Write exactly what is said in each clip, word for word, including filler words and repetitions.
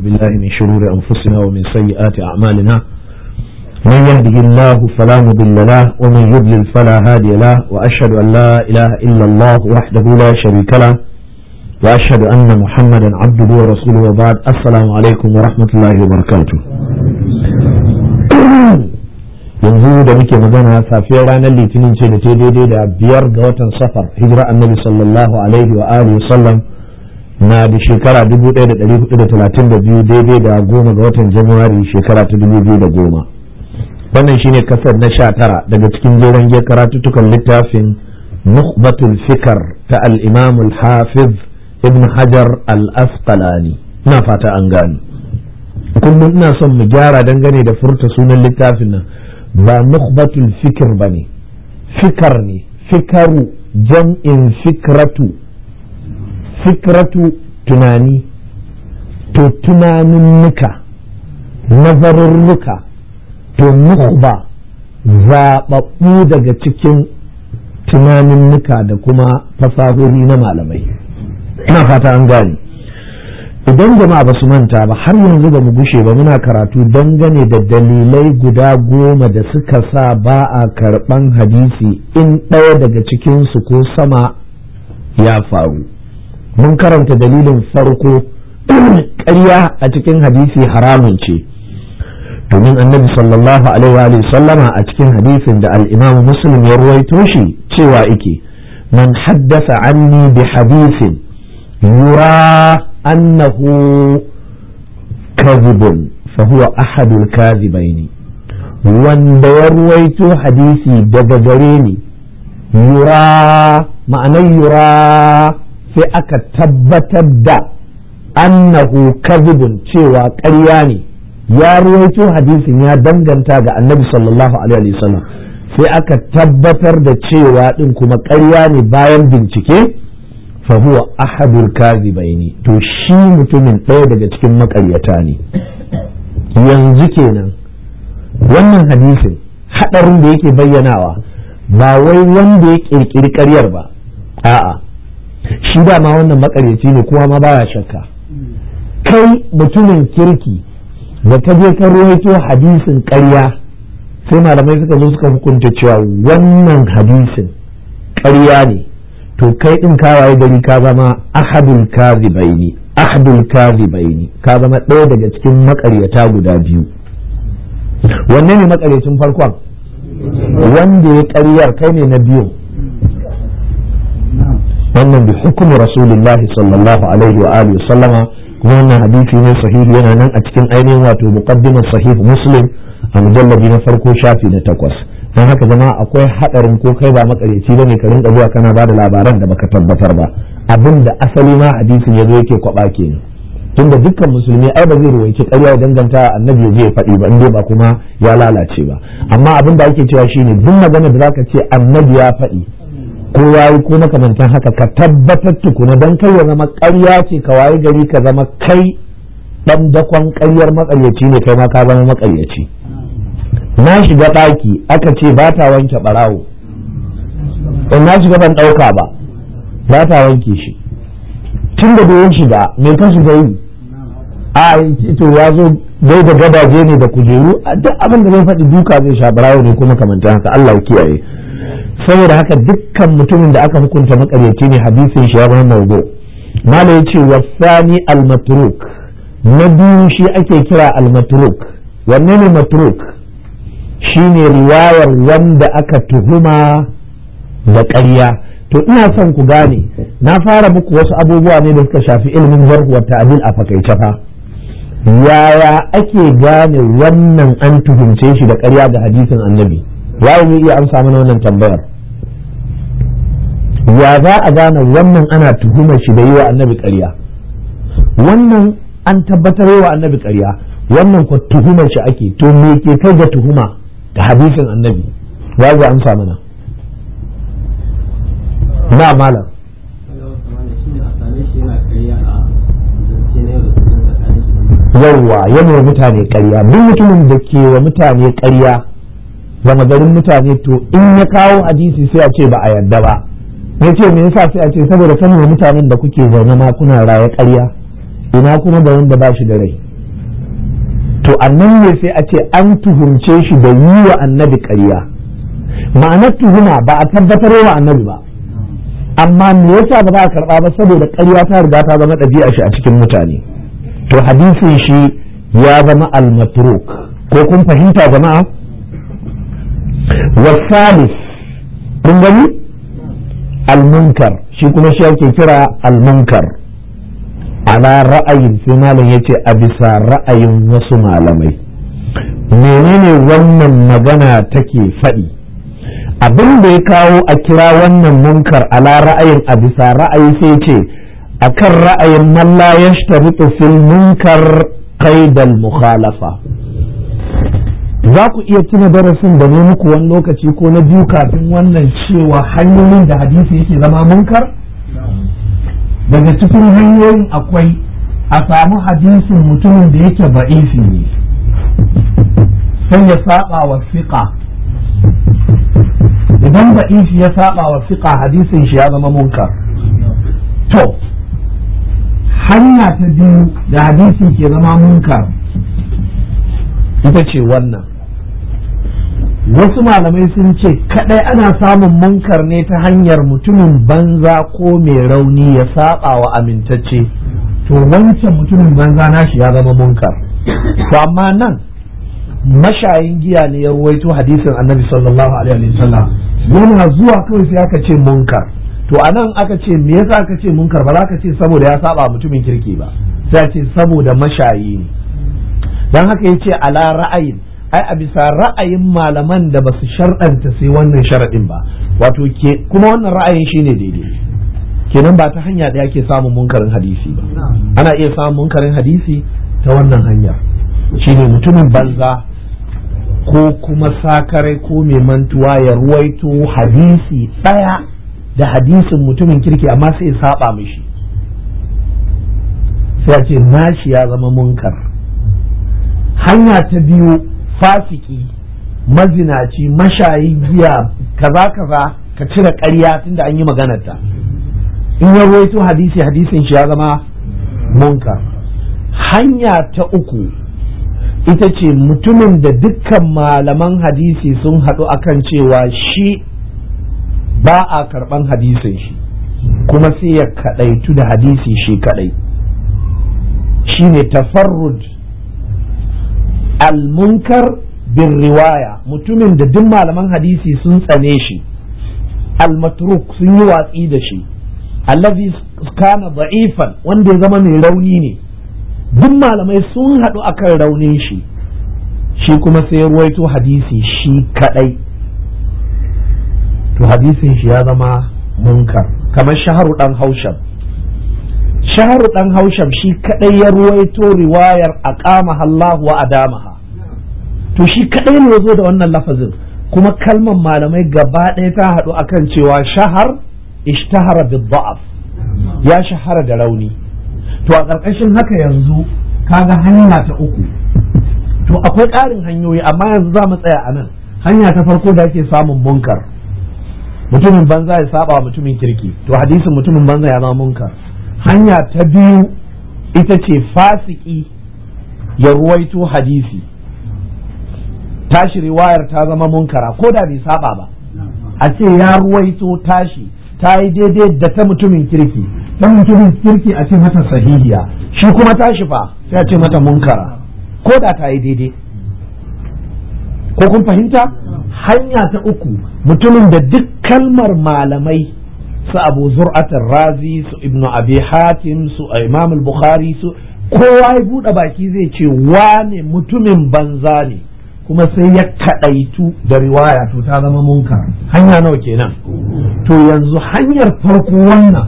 بالله من شرور أنفسنا ومن سيئات أعمالنا من يهده الله فلا مضل له ومن يضلل فلا هادي له وأشهد أن لا إله إلا الله وحده لا شريك له وأشهد أن محمدا عبده ورسوله وبعد السلام عليكم ورحمة الله وبركاته. yanzu da muke magana safiyar ranar litinin ce da ta daidai da biyar ga watan safar hijira annabi sallallahu alaihi wa alihi sallam na da shekara dubu ɗaya da ɗari hudu da talatin da biyu daidai da goma ga watan januwari shekara ta dubu biyu da goma. Wannan shine kasar na sha tara daga cikin jeren giyar karatuttukan littafin nukhbatul fikar ta al-imam al-hafiz ibn hajar al-asqalani. Ina fata an gani. Kullum ina son mu gyara dangane da furta sunan littafin nan. Ba nukhbatul fikr bane, fikar ne, fikaru jam'in fikratu, fikratu tunani, to tunanin nuka, nazarurruka, to nukhba zaɓaɓɓu daga cikin tunanin nuka da kuma fasahohi na malamai. Ina fata an gane. Idan jama'a ba su manta ba har yanzu ba mu gushe ba muna karatu dangane da dalilai guda goma da suka sa ba a karɓan hadisi in ɗaya daga cikinsu ko sama ya faru. Mun karanta dalilin farko ƙarya a cikin hadisi haramun ce domin annabi sallallahu alaihi wa sallama a cikin hadisin da al-imam muslim ya ruwaito shi cewa ike man haddasa anni bi hadisin yura أنه كذب فهو أحد الكاذبين wanda ya ruwaito hadisi daga gare ni yura ma'anar yura sai aka tabbatar da annahu kadhibun cewa ƙarya ne ya ruwaito hadisin ya danganta ga annabi sallallahu alaihi wasallam sai aka tabbatar da cewa din kuma ƙarya ne bayan bincike fahuwa ahadul kazibaini to shi mutumin ɗaya daga cikin makaryata ne. Yanzu kenan wannan hadisin haɗarin da yake bayyanawa ba wai wanda ya ƙirƙiri ƙaryar ba, a'a shi dama wannan makaryaci ne kuma ma baya shakka. Kai mutumin kirki da ka je ka ruwaito hadisin ƙarya sai malamai suka zo suka hukunta cewa wannan hadisin ƙarya ne, to kai din kawaye gari ka zama ahadul kazibaini ahadul kazibaini ka zama ɗaya daga cikin makaryata guda biyu. Wanne ne makaryacin farkon? Wanda ya ƙaryar kai ne na biyu. Wannan bi hukumi rasulullahi sallallahu alaihi wa alihi sallama kuma wannan hadisi ne sahihi yana nan a cikin ainihin wato muqaddimar sahih muslim a mujallabi na farko shafi na takwas. don haka zama akwai haɗarin ko kai ba makaryaci bane ka rinka zuwa kana bada labaran da baka tabbatar ba abin da asali ma hadisin yazo yake kwaba kenan tunda dukkan musulmi ai ba zai ruwaici ƙarya danganta annabi ya je ya faɗi ba inda ba kuma ya lalace ba amma abin da ake cewa shine duk magana da zaka ce annabi ya faɗi ko yayi ko makamantan haka ka tabbatar tukuna dan kai ya zama ƙarya ce ka wayi gari ka zama kai dan dakon ƙaryar makaryaci ne kai ma ka zama makaryaci. Na shiga ɗaki aka ce ba ta wanke ɓarawo in na shiga ban ɗauka ba ba ta wanke shi tun da bai shiga mai ka shiga yi a to ya zo dai da gadaje ne da kujeru duk abin da zai faɗi duka zai sha ɓarawo ne kuma kamanta haka Allah ya kiyaye. Saboda haka dukkan mutumin da aka hukunta makaryaci ne hadisin shi ya zama mawdu. Mala ya ce wasani al-matruk na biyu shi ake kira al-matruk. Wanne ne matruk? shine riwayar wanda aka tuhuma da ƙarya. To ina son ku gane na fara muku wasu abubuwa ne da suka shafi ilimin jarh wa ta'dil a fakaice fa. Yaya ake gane wannan an tuhumce shi da ƙarya ga hadisin annabi? Waye ne iya amsa mana wannan tambayar? Ya za a gane wannan ana tuhumar shi da yi wa annabi ƙarya? Wannan an tabbatar wa annabi ƙarya, wannan ko tuhumar shi ake. To me ke kai ga tuhuma da hadisin annabi? Ya zo amsa mana. Na malam. Yawwa yana wa mutane ƙarya. Duk mutumin da ke wa mutane ƙarya zama garin mutane to in ya kawo hadisi sai a ce ba a yarda ba. Ya ce me yasa sai a ce saboda sanin mutanen da kuke zaune ma kuna raye ƙarya ina kuma da wanda ba shi da rai to annan ne sai a ce an tuhumce shi da yi wa annabi ƙarya. Ma'anar tuhuma ba a tabbatar wa annabi ba, amma me yasa ba za a karɓa ba saboda ƙarya ta riga ta zama ɗabi'a shi a cikin mutane. To hadisin shi ya zama al-matruk, ko kun fahimta jama'a? wasalis kun gani al-munkar, shi kuma shi ake kira al-munkar ala ra'ayin, sai malam yace a bisa ra'ayin wasu malamai. Menene wannan magana take faɗi? Abin da ya kawo a kira wannan munkar ala ra'ayin a bisa ra'ayi sai ce akan ra'ayin man la yashtaritu fil munkar qaidal mukhalafa. Za ku iya tuna darasin da ne muku wani lokaci ko na biyu kafin wannan cewa hanyoyin da hadisi yake zama munkar? Daga cikin hanyoyin akwai a samu hadisin mutumin da yake ba'ifi ne sai ya saba wa fiqa. Idan ba'ifi ya saba wa fiqa hadisin shi ya zama munkar. To hanya ta biyu da hadisi ke zama munkar ita ce wannan. Wasu malamai sun ce kadai ana samun munkar ne ta hanyar mutumin banza ko mai rauni ya saba wa amintacce, to wancan mutumin banza nashi ya zama munkar. To amma nan mashayin giya ne ya ruwaito hadisin annabi sallallahu alaihi wasallam, yana zuwa kawai sai aka ce munkar. To anan aka ce me yasa aka ce munkar, ba za ka ce saboda ya saba mutumin kirki ba, sai a ce saboda mashayi ne. Dan haka yace ala ra'ayin, ai a bisa ra'ayin malaman da basu sharɗanta sai wannan sharaɗin ba, wato ke kuma wannan ra'ayin shine daidai. Kenan ba ta hanya da yake samun munkarin hadisi ba, ana iya samun munkarin hadisi ta wannan hanyar, shine mutumin banza ko kuma sakarai ko mai mantuwa ya ruwaito hadisi ɗaya da hadisin mutumin kirki amma sai ya saba mishi, sai a ce nashi ya zama munkar. Hanya ta biyu fasiki, mazinaci, mashayin giya, kaza kaza, ka cire ƙarya tunda an yi maganarta, in ya ruwaito hadisi hadisin shi ya zama munkar. Hanya ta uku ita ce mutumin da dukkan malaman hadisi sun haɗu akan cewa shi ba a karɓan hadisin shi, kuma sai ya kaɗaitu da hadisi shi kaɗai, shi ne tafarrud al-munkar bin riwaya. Mutumin da duk malaman hadisi sun tsane shi, al-matruk sun yi watsi da shi, allazi kana da'ifan wanda ya zama mai rauni ne, duk malamai sun haɗu akan raunin shi, shi kuma sai ruwaito hadisi shi kadai, to hadisin shi ya zama munkar. Kamar shaharu dan haushab, shaharu dan haushab shi kadai ya ruwaito riwayar aqama Allah wa adamaha, to shi kadai ne yazo da wannan lafazin, kuma kalmar malamai gaba ɗaya ta haɗu akan cewa shahar ishtahara bid-da'af, ya shahara da rauni. To a ƙarƙashin haka yanzu kaga hanya ta uku, to akwai ƙarin hanyoyi amma yanzu za mu tsaya a nan. Hanya ta farko da ake samun munkar, mutumin banza ya saba wa mutumin kirki, to hadisin mutumin banza ya zama munkar. Hanya ta biyu ita ce fasiki ya ruwaito hadisi, tashi riwayar ta zama munkara ko da bai saba ba, a ce ya ruwaito tashi ta yi daidai da ta mutumin kirki, ta mutumin kirki a ce mata sahihiya, shi kuma tashi fa sai a ce mata munkara ko da ta yi daidai. Ko kun fahimta? Hanya ta uku, mutumin da duk kalmar malamai su Abu Zur'atar Razi, su Ibnu Abi Hatim, su Imam al-Bukhari, su kowa ya buɗe baki zai ce wane mutumin banza ne, kuma sai ya kaɗaitu da riwaya, to ta zama munkar. Hanya nawa kenan? To yanzu hanyar farko wannan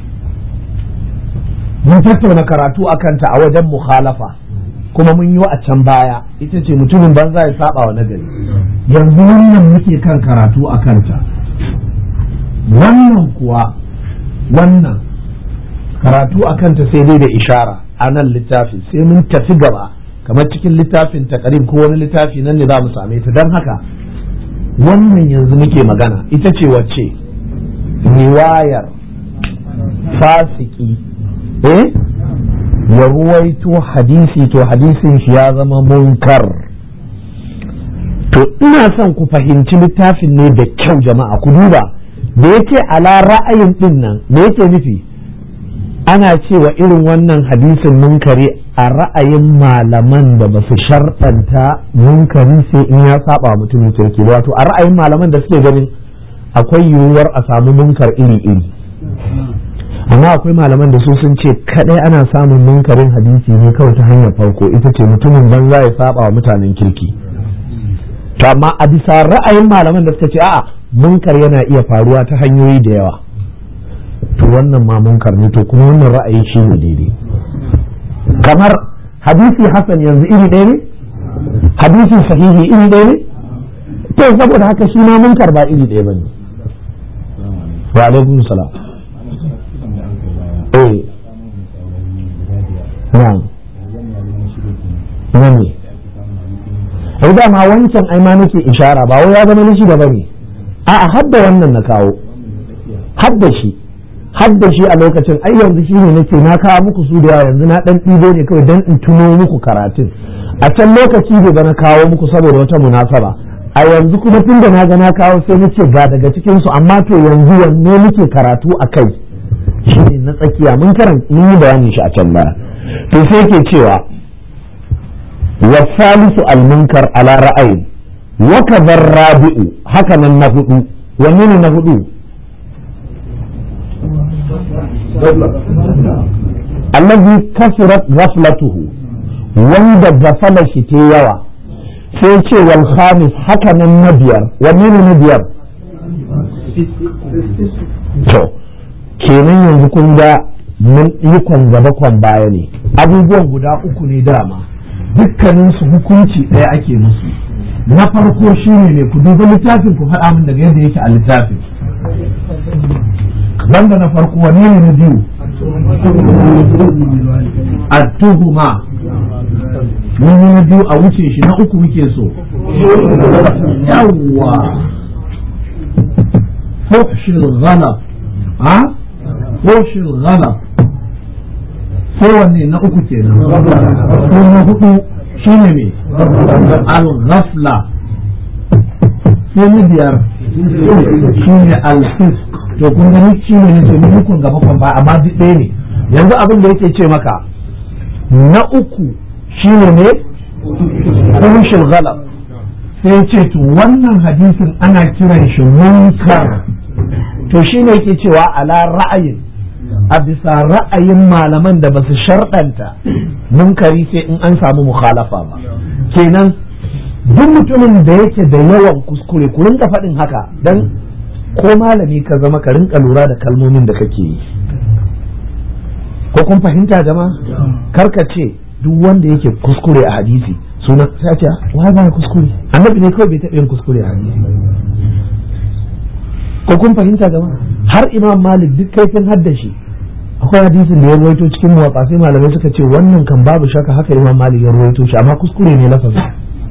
mun tattauna karatu akanta a wajen mukhalafa, kuma mun yi a can baya, ita ce mutumin banza ya saba wa nagari. Yanzu wannan muke kan karatu a kanta, wannan kuwa wannan karatu a kanta sai dai da ishara a nan littafi, sai mun tafi gaba kamar cikin littafin taqrib ko wani littafi nan ne za mu same ta. Don haka wannan yanzu muke magana ita ce wacce riwayar fasiki eh ya ruwaito hadisi to hadisin shi ya zama munkar. To ina son ku fahimci littafin ne da kyau jama'a, ku duba da yake ala ra'ayin din nan da yake nufi ana cewa irin wannan hadisin munkari a ra'ayin malaman da ba su sharɗanta munkari sai in ya saba mutumin kirki, wato a ra'ayin malaman da suke ganin akwai yiwuwar a samu munkar iri-iri, amma akwai malaman da su sun ce kadai ana samun munkarin hadisi ne kawai ta hanyar farko, ita ce mutumin banza ya saba wa mutanen kirki. To amma a bisa ra'ayin malaman da suka ce a'a munkar yana iya faruwa ta hanyoyi da yawa, to wannan ma munkar ne, to kuma wannan ra'ayi shi ne daidai. Kamar hadisi hasan yanzu iri ɗaya ne, hadisi sahihi iri ɗaya ne, to saboda haka shi ma munkar ba iri ɗaya bane. Wa alaikum salam. eh na'am ne ai dama wancan ai ma nake ishara ba wai ya zama nishi da bane, a'a hadda wannan na kawo, hadda shi hadda shi a lokacin ai yanzu shi ne nake na kawo muku su da yanzu na dan ɗibo ne kawai dan in tuno muku karatun, a can lokaci da na kawo muku saboda wata munasaba, a yanzu kuma tun da na ga na kawo sai nace ga daga cikin su, amma to yanzu wanne muke karatu a kai shi ne na tsakiya, mun karanta mun yi bayanin shi a can baya. To sai ke cewa والثالث المنكر على رأي وكذا الرابع هكذا النهدو ومن النهدو الذي كثرت غفلته وند غفل شتيوا سيتي والخامس هكذا النبير ومن النبير to kenan yanzu kun ga mun yi kwan gaba kwan baya ne, abubuwan guda uku ne dama dukkanin su hukunci ɗaya ake musu. Na farko shine ne ku duba littafin ku faɗa min daga yadda yake a littafin. Banda na farko wanne ne na biyu? At-tuhuma. Wani na biyu a wuce shi, na uku muke so. Yawwa. Fuhshil ghalab. Ha? Fuhshil ghalab. kowanne na uku kenan, ko na hudu shine ne al-ghafla, sai na biyar shine al-fisq. To kun gani shine ne mun hukun gaba kan ba, amma duk ɗaya ne. Yanzu abin da yake ce maka na uku shine ne fuhshul ghalab, sai ce to wannan hadisin ana kiran shi munkar. To shine yake cewa ala ra'ayin, a bisa ra'ayin malaman da ba su sharɗanta munkari sai in an samu mukhalafa ba. Kenan duk mutumin da yake da yawan kuskure ku rinka faɗin haka, dan ko malami ka zama ka rinka lura da kalmomin da kake yi. Ko kun fahimta jama'a? Karka ce duk wanda yake kuskure a hadisi suna sai ce wai ba kuskure, annabi ne kawai bai taɓa yin kuskure a hadisi. Ko kun fahimta jama'a? Har Imam Malik duk kaifin haddashi akwai hadisin da ya ruwaito cikin muwatta sai malamai suka ce wannan kan babu shaka haka Imam Malik ya ruwaito shi, amma kuskure ne lafazi.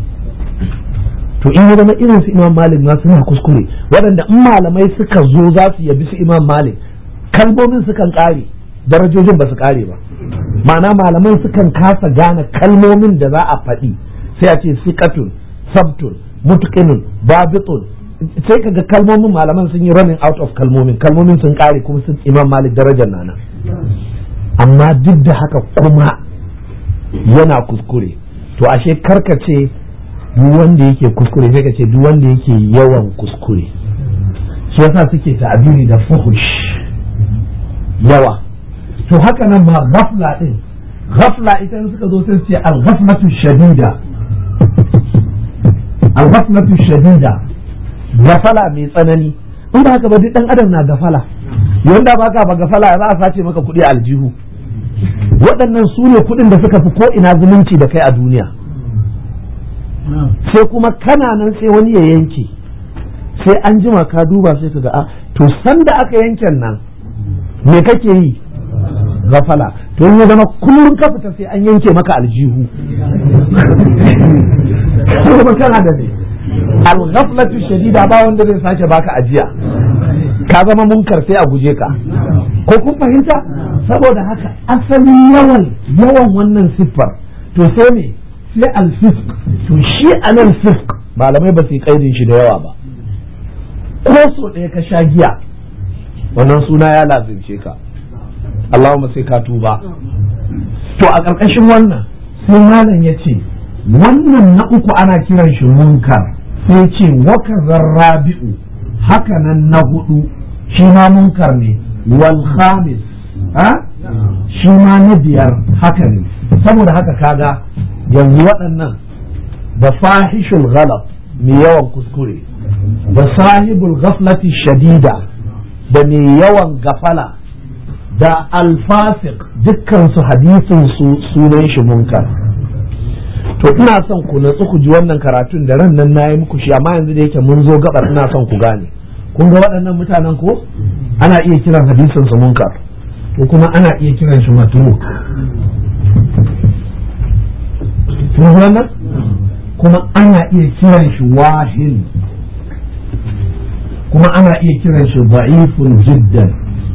To in ya zama irin su Imam Malik ma suna kuskure, waɗanda in malamai suka zo za su yabi su Imam Malik kalmomin sukan ƙare, darajojin ba su ƙare ba. Ma'ana malaman sukan kasa gane kalmomin da za a faɗi, sai a ce siqatun, sabtun, mutqinun, babitun, sai kaga kalmomin malaman sun yi running out of kalmomin, kalmomin sun ƙare kuma sun Imam Malik darajar nana. Amma duk da haka kuma yana kuskure. To ashe karkace duk wanda yake kuskure, sai ka ce duk wanda yake yawan kuskure. Shi yasa suke ta'abiri da fuhush, yawa. To haka nan ma ghafla din, ghafla ita suka zo sai su ce al-ghaflatu shadida, al-ghaflatu shadida, gafala mai tsanani. In ba haka ba duk dan adam na gafala, yanda ba ka ba gafala za a sace maka kuɗi aljihu. Waɗannan su ne kuɗin da suka fi ko ina zumunci da kai a duniya. Sai kuma kana nan sai wani ya yanke, sai an jima ka duba sai ka ga a to sanda aka yanken nan me kake yi? Gafala. To in ya zama kullum ka fita sai an yanke maka aljihu. Kuma kana da ne al-ghaflatu shadida, ba wanda zai sake baka ajiya. ka zama munkar sai a guje ka. Ko kun fahimta? Saboda haka asalin yawan yawan wannan siffar to sai me sai al-fisq. To shi anan fisq malamai ba su yi kaidin shi da yawa ba. Ko so ɗaya ka sha giya wannan suna ya lazimce ka, Allahumma sai ka tuba. To a ƙarƙashin wannan sai malam ya ce wannan na uku ana kiran shi munkar, sai ce wakazar rabi'u haka nan na hudu shi ma munkar ne, wal khamis ha shi ma na biyar haka ne. Saboda haka kaga yanzu waɗannan da fahishul ghalab mai yawan kuskure, da sahibul ghaflati shadida da mai yawan gafala, da alfasiq dukkan su hadisin su sunan shi munkar. To ina son ku natsu ku ji wannan karatun da ran nan nayi muku shi, amma yanzu da yake mun zo gabar ina son ku gane. Kun ga waɗannan mutanen ko ana iya kiran hadisin su munkar, to kuma ana iya kiran shi matruk. Kun ga wannan? Kuma ana iya kiran shi wahin, kuma ana iya kiran shi da'ifun jiddan.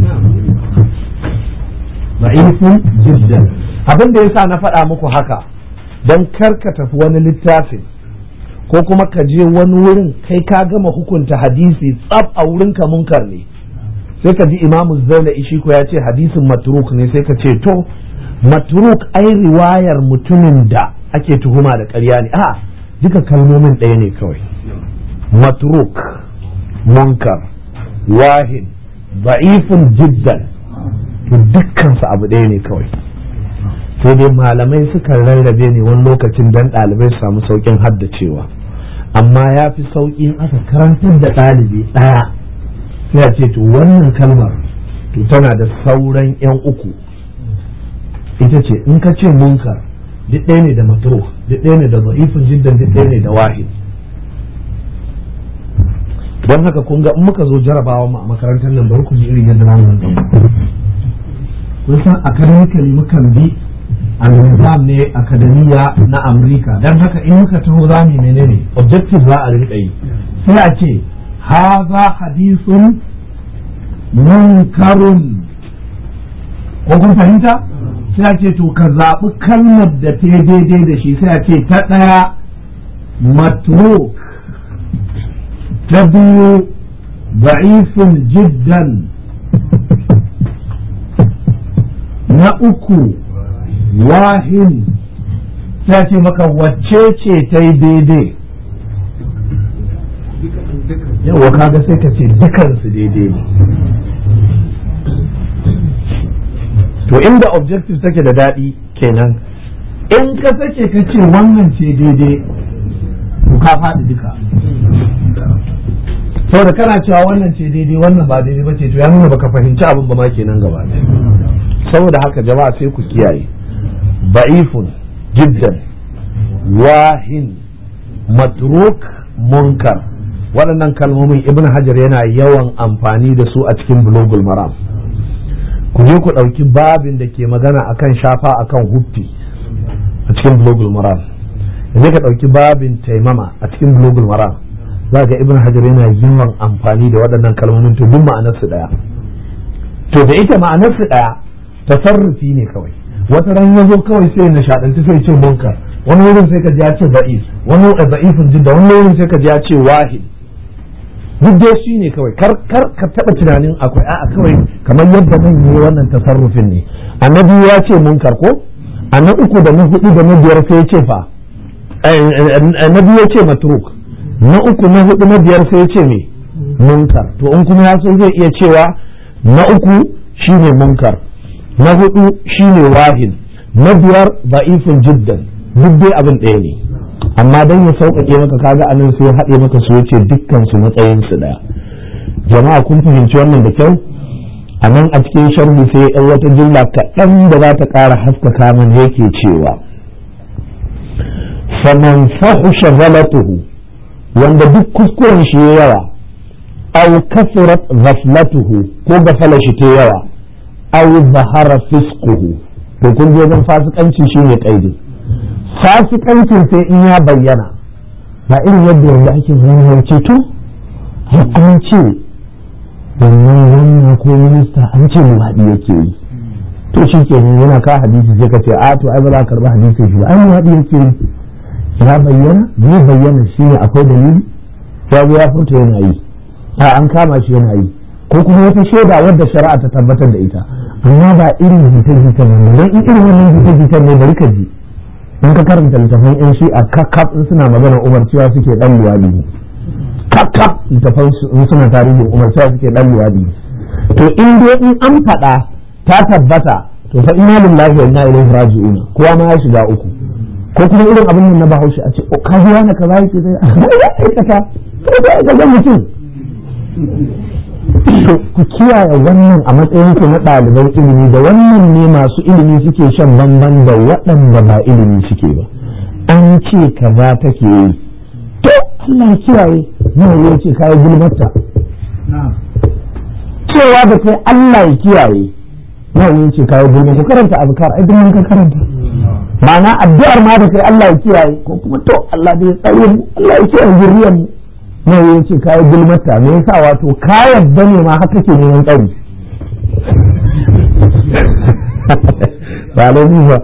Da'ifun jiddan. Abin da yasa na faɗa muku haka don karka tafi wani littafin ko kuma ka je wani wurin kai ka gama hukunta hadisi tsaf a wurin ka munkar ne, sai ka ji imamu zailai shi ko ya ce hadisin matruk ne, sai ka ce to matruk ai riwayar mutumin da ake tuhuma da ƙarya ne. a duka kalmomin ɗaya ne kawai, matruk, munkar, wahin, da'ifun jiddan, to dukkansu abu ɗaya ne kawai. sai dai malamai suka rarrabe ne wani lokacin dan ɗalibai su samu sauƙin haddacewa, amma ya fi sauƙin aka karantar da ɗalibi ɗaya sai a ce to wannan kalmar to tana da sauran yan uku, ita ce in ka ce munkar duk ɗaya ne da matruk, duk ɗaya ne da da'ifun jiddan, duk ɗaya ne da wahid. don haka kun ga in muka zo jarabawa mu a makarantar nan bari ku ji irin yadda zamu nan kun san academically mukan bi al-nizam ne akademiya na Amurka, don haka in muka taho za mu menene objective za a rinka yi, sai a ce haza hadisun munkarun, ko kun fahimta? sai a ce to ka zaɓi kalmar da ta daidai da shi, sai a ce ta ɗaya matruk, ta biyu da'ifun jiddan, na uku wahin. ta ce maka wacce ce ta yi daidai, yawa kaga sai ka ce dukansu daidai ne. to inda objective take da daɗi kenan, in ka sake ka ce wannan ce daidai to ka faɗi duka, saboda kana cewa wannan ce daidai wannan ba daidai ba ce, to ya nuna baka fahimci abin ba ma kenan gaba ɗaya. saboda haka jama'a sai ku kiyaye da'ifun jiddan, wahin, matruk, munkar, waɗannan kalmomin ibn hajar yana yawan amfani da su a cikin bulugul maram. ku je ku ɗauki babin da ke magana akan shafa akan huffi a cikin bulugul maram, yanzu ka ɗauki babin taimama a cikin bulugul maram, za ga ibn hajar yana yawan amfani da waɗannan kalmomin, to duk ma'anarsu ɗaya. to da ita ma'anarsu ɗaya, tasarrufi ne kawai. wata ran ya zo kawai sai nishaɗanci sai ce munkar, wani wurin sai ka ji ya ce da'if, wani wurin da'ifin jidda, wani wurin sai ka ji ya ce wahid. duk dai shi ne kawai, kar kar ka taɓa tunanin akwai a'a kawai kamar yadda nan yi wannan tasarrufin ne. annabi ya ce munkar ko, a na uku da na hudu da na biyar sai ya ce fa, annabi ya ce matruk, na uku na hudu na biyar sai ya ce me munkar. to in kuma ya so zai iya cewa na uku shine munkar, na hudu shine wahin, na biyar da'ifun jiddan, duk dai abin ɗaya ne. amma dan ya sauƙaƙe maka kaga anan sai ya haɗe maka su yace dukkan su matsayin su ɗaya. jama'a kun fahimci wannan da kyau? a nan a cikin sharhi sai ɗan wata jumla kaɗan da za ta ƙara haskaka mana yake cewa faman fahusha ghalatuhu, wanda duk kuskuren shi ya yawa, aw kasurat ghaflatuhu, ko gafala shi ta yawa, aw zahara fisquhu, to kun je zan fasikanci shine kaidi. fasikancin sai in ya bayyana, ba irin yadda yanzu ake zuwa ce to an ce wannan wannan ko minista an ce luwaɗi yake yi, to shi ke yana ka hadisi sai ka ce a to ai ba za ka karɓi hadisin shi ba, ai luwaɗi yake yi. Ya bayyana zai bayyana shi ne akwai dalili, ya zo ya furta yana yi, a an kama shi yana yi, ko kuma wata shaida wadda shari'a ta tabbatar da ita, amma ba irin jita-jitan ne. Don in irin wannan jita-jitan ne bari ka ji, in ka karanta littafin yan shi a kakkaf in suna magana Umar cewa suke dan luwadi ne, kakkaf littafin in suna tarihin Umar cewa suke dan luwadi ne. To in dai in an faɗa ta tabbata to fa inna lillahi wa inna ilaihi raji'un, kowa ma ya shiga uku. Ko kuma irin abin nan na Bahaushe a ce o ka ji wani kaza yake sai ya aikata sai ya aikata mutum. Ku kiyaye wannan a matsayin ku na ɗaliban ilimi, da wannan ne masu ilimi suke shan bamban da waɗanda ba ilimi suke ba. An ce kaza take yi, to Allah ya kiyaye, nawa ya ce kayi gulmarta. Cewa da kai Allah ya kiyaye, nawa ya ce kayi gulma. Ku karanta azkar, ai duk mun ka karanta. Ma'ana addu'ar ma da kai Allah ya kiyaye, ko kuma to Allah bai tsare mu, Allah ya kiyaye zuriyar mu. Ne ya ce kayi gulmata, me yasa? Wato ka yadda ne ma haka ke neman tsari. Ba laifi ba.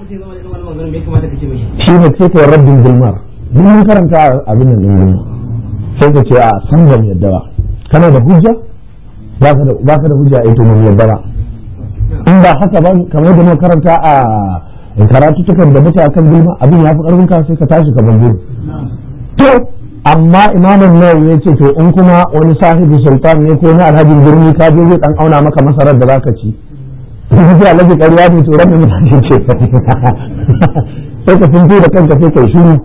Shi ne ce ta rabbin gulmar. Mun karanta abin nan din sai ka ce a san ban yadda ba. Kana da hujja? Ba ka da ba ka da hujja ai to mun yadda ba. In ba haka ba kamar da mun karanta a karatu tukan da mutane kan gulma, abin ya fi karfin ka sai ka tashi ka bango. To amma imamin nawawi ya ce to in kuma wani sahibi sultan ne ko na alhajin birni ka je zai dan auna maka masarar da zaka ci, sai alhaji ƙarya ne to ran da mutane ce sai ka tuntu da kanka sai kai shiru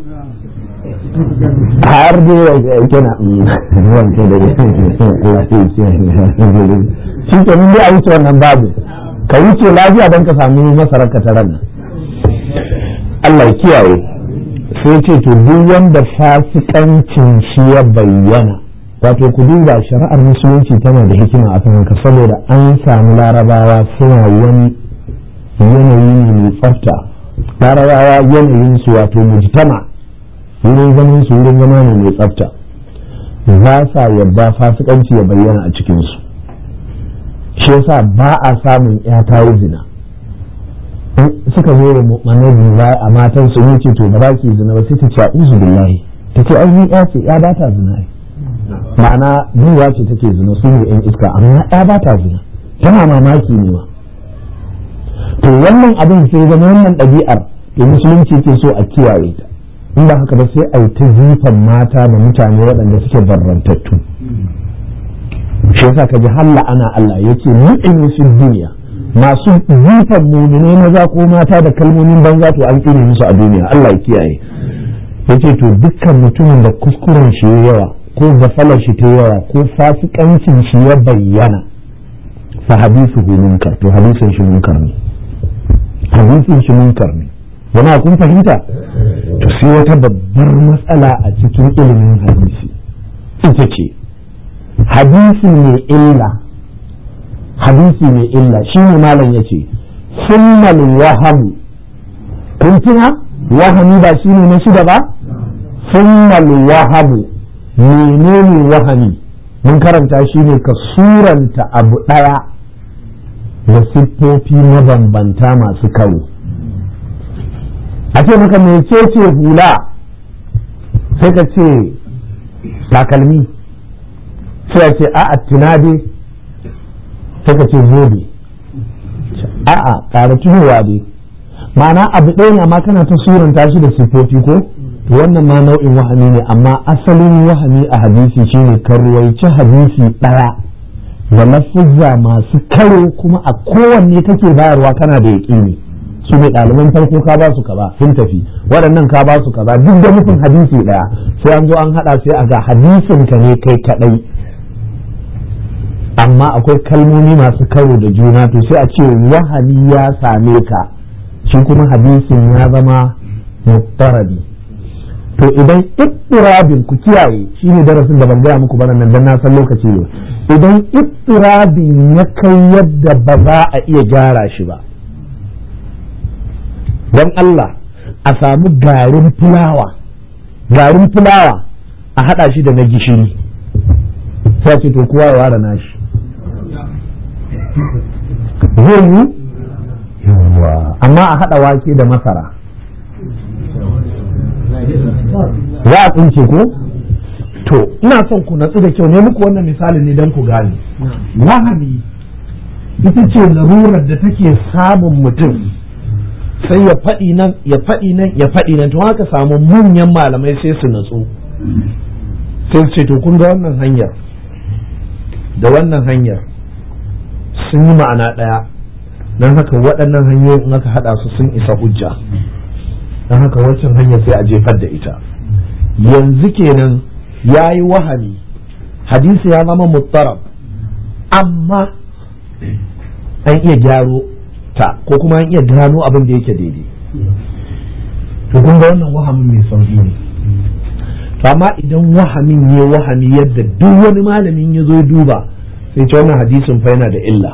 har dai kina wanke da Allah ya ce shi ke mun dai a wuce wannan babu, ka wuce lafiya don ka samu masarar ka ta ran. Allah ya kiyaye. Sai ce to duk wanda fasikancin shi ya bayyana, wato ku duba shari'ar musulunci tana da hikima a kan haka, saboda an samu larabawa suna wani yanayi ne mai tsafta. Larabawa yanayin su wato mujtama, wurin zaman su wurin zama ne mai tsafta, za sa yadda fasikanci ya bayyana a cikin su. Shi yasa ba a samun ya tayi zina. Suka zo da manabi ba a matan su ne ce to ba za ki zina ba, sai ta ce a'udhu billahi, ta ce ai ya ce ya ba ta zina, ma'ana duwa ce take zina, su ne yan iska, amma ya ba ta zina, tana mamaki ne ma. To wannan abin sai zama wannan ɗabi'ar to musulunci ke so a kiyaye ta, in ba haka ba sai a yi ta zifan mata da mutane waɗanda suke barrantattu. Shi yasa ka ji halla ana Allah yace mu'minu fi duniya, masu zifan mu'minai maza ko mata da kalmomin banza to an tsine musu a duniya, Allah ya kiyaye. Yace to dukkan mutumin da kuskuren shi yawa ko zafalar shi ta yawa ko fasikancin shi ya bayyana, fa hadithu munkar, to hadisin shi munkar ne, hadisin shi munkar ne. Jama'a kun fahimta? To sai wata babbar matsala a cikin ilimin hadisi ita ce hadisi mai illa, hadisi mai illa shi ne malam ya ce summal wahamu, kun tuna wahami ba shi ne na shida ba? Summal wahamu, menene wahami? mun karanta shi ne ka suranta abu ɗaya da siffofi mabambanta masu karo. A ce maka mecece hula, sai ka ce takalmi, sai a ce a'a tunade, sai ka ce zobe, a'a ƙara tunowa dai. Ma'ana abu ɗaya ne amma kana ta suranta shi da siffofi ko? Wannan ma nau'in wahami ne, amma asalin wahami a hadisi shine ka ruwaici hadisi ɗaya da lafuzza masu karo, kuma a kowanne kake bayarwa kana da yaƙini. Su ne ɗaliban farko ka ba su kaza sun tafi, waɗannan ka ba su kaza, duk da nufin hadisi ɗaya, sai an zo an haɗa sai a ga hadisin ka ne kai kaɗai, amma akwai kalmomi masu karo da juna, to sai a ce wahami ya same ka, shi kuma hadisin ya zama muttarabi. To idan ittirabin, ku kiyaye, shine darasin da ban gaya muku ba nan dan na san lokaci ne, idan ittirabin ya kai yadda ba za a iya gyara shi ba, don Allah a samu garin fulawa, garin fulawa a hada shi da na gishiri, sai ce to kowa ya ware nashi, zai yi yawa amma a haɗa wake da masara za a tsince ko to ina son ku natsu da kyau ne muku wannan misali ne don ku gane wahami ita ce larurar da take samun mutum sai ya faɗi nan ya faɗi nan ya faɗi nan to haka samu manyan malamai sai su natsu sai su ce to kun ga wannan hanyar da wannan hanyar sun yi ma'ana ɗaya don haka waɗannan hanyoyin in aka haɗa su sun isa hujja don haka waccan hanyar sai a jefar da ita yanzu kenan ya yi wahami hadisi ya zama muttarab amma an iya gyaro ta ko kuma an iya gano abin da yake daidai to kun ga wannan wahamin mai sauki ne amma idan wahamin ya wahami yadda duk wani malamin ya zo duba sai ce wannan hadisin fa yana da illa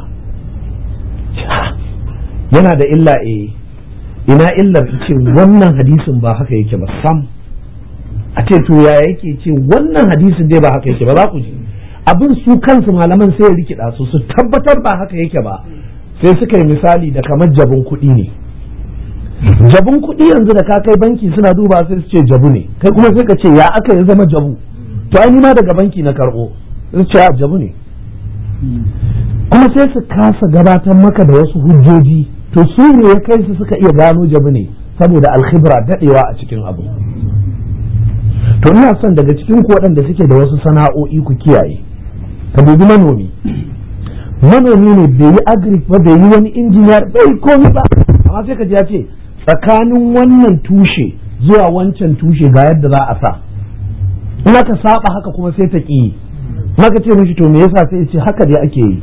yana da illa eh ina illar ce wannan hadisin ba haka yake ba sam a ce to ya yake ce wannan hadisin dai ba haka yake ba za ku ji abin su kansu malaman sai ya rikida su su tabbatar ba haka yake ba sai suka yi misali da kamar jabin kuɗi ne jabin kuɗi yanzu da ka kai banki suna duba sai su ce jabu ne kai kuma sai ka ce ya aka yi zama jabu to ai ma daga banki na karɓo sai su ce ya jabu ne kuma sai su kasa gabatar maka da wasu hujjoji to su ne ya kai su suka iya gano jabu ne saboda alkhibra dadewa a cikin abu to ina son daga cikin ku waɗanda suke da wasu sana'o'i ku kiyaye ka dubi manomi manomi ne bai yi agric ba bai yi wani injiniyar bai komai ba amma sai ka ji ya ce tsakanin wannan tushe zuwa wancan tushe ga yadda za a sa in aka saba haka kuma sai ta ƙi maka ce mishi to me yasa sai ya ce haka dai ake yi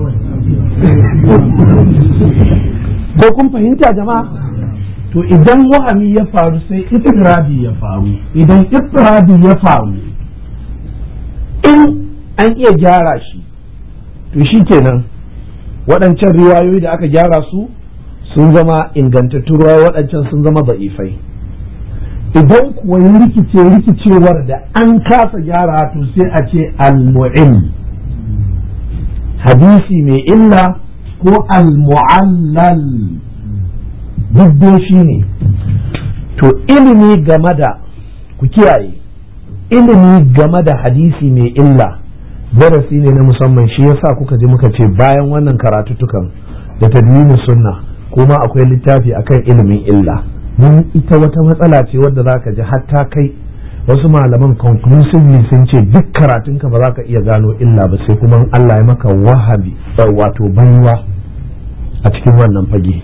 ko kun fahimta jama'a to idan wahami ya faru sai iftirabi ya faru idan iftirabi ya faru in an iya gyara shi to shi kenan waɗancan riwayoyi da aka gyara su sun zama ingantattun ruwa waɗancan sun zama da'ifai idan kuwa yi rikice rikicewar da an kasa gyara to sai a ce al-mu'im hadisi mai illa ko al-mu'allal duk shi ne to ilimi game da ku kiyaye ilimi game da hadisi mai illa darasi ne na musamman shi yasa kuka ji muka ce bayan wannan karatutukan da tadwini sunna kuma akwai littafi akan ilimin illa mun ita wata matsala ce wadda zaka ji hatta kai wasu malaman conclusively sun ce duk karatunka ba za ka iya gano illa ba sai kuma Allah ya maka wahabi wato baiwa a cikin wannan fage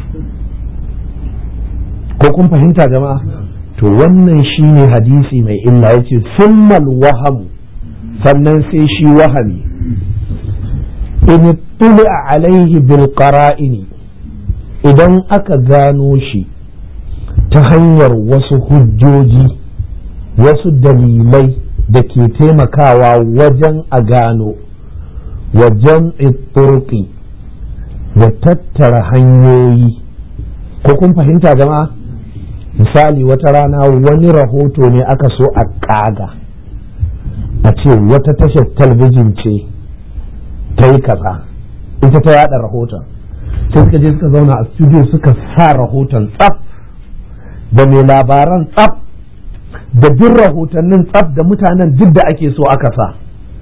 ko kun fahimta jama'a to wannan shine hadisi mai illa yace summal wahamu sannan sai shi wahami in tuli alaihi bil qara'ini idan aka gano shi ta hanyar wasu hujjoji wasu dalilai da ke taimakawa wajen a gano wajen turki da tattara hanyoyi ko kun fahimta jama'a misali wata rana wani rahoto ne aka so a kaga a ce wata tashar talbijin ce ta yi kaza ita ta yada rahoton sai suka je suka zauna a studio suka sa rahoton tsaf da mai labaran tsaf da duk rahotannin tsaf da mutanen duk da ake so aka sa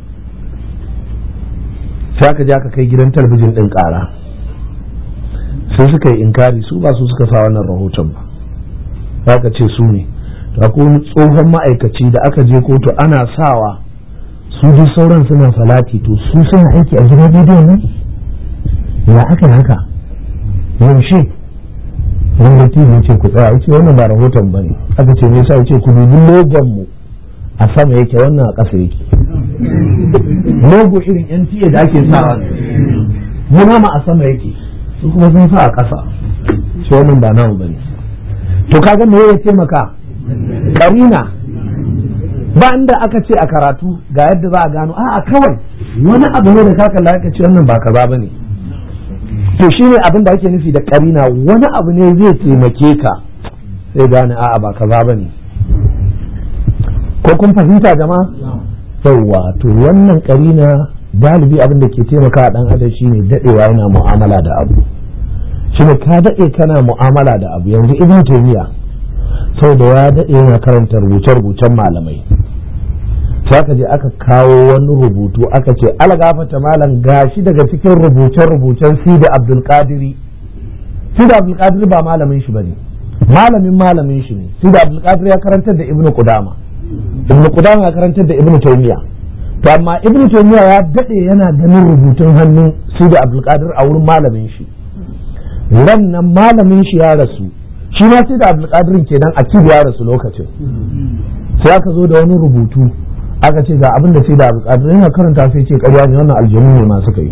sai aka je aka kai gidan talbijin din kara sai suka yi inkari su ba su suka sa wannan rahoton ba aka ce su ne to akwai wani tsohon ma'aikaci da aka je kotu ana sawa su duk sauran suna salati to su suna aiki a gidan bidiyon ne ya aka yi haka yaushe wanda tv ce ku tsaya yace wannan ba rahoton ba ne aka ce me yasa yace ku dubi logon mu a sama yake wannan a ƙasa yake logo irin N T A da ake sawa mu ma a sama yake su kuma sun sa a ƙasa shi wannan ba namu bane to kaga me ya taimaka karina ba inda aka ce a karatu ga yadda za a gano a'a kawai wani abu ne da ka kalla ka ce wannan ba kaza bane to shine abin da ake nufi da karina wani abu ne zai taimake ka sai gane a'a ba kaza bane ko kun fahimta jama'a yawa to wannan karina galibi abin da ke taimaka dan adam shine dadewa yana mu'amala da abu. Shine ka dade kana mu'amala da abu. Yanzu Ibn Taymiyyah sau da ya dade yana karanta rubuce-rubucen malamai. Sai aka je aka kawo wani rubutu aka ce algafata malam gashi daga cikin rubuce-rubucen Sidi Abdul Qadiri. Sidi Abdul Qadiri ba malamin shi bane, malamin malamin shi ne. Sidi Abdul Qadiri ya karantar da Ibn Qudama, Ibn Qudama ya karantar da Ibn Taymiyyah. To amma Ibn Taymiyyah ya dade yana ganin rubutun hannun Sidi Abdul Qadir a wurin malamin shi. Ran nan malamin shi ya rasu, shi ma Sidi Abdul Qadir kenan a cikin ya rasu lokacin. Sai aka zo da wani rubutu aka ce ga abin da Sidi Abdul Qadir yana karanta sai ce ƙarya ne wannan aljanu ne masu kai.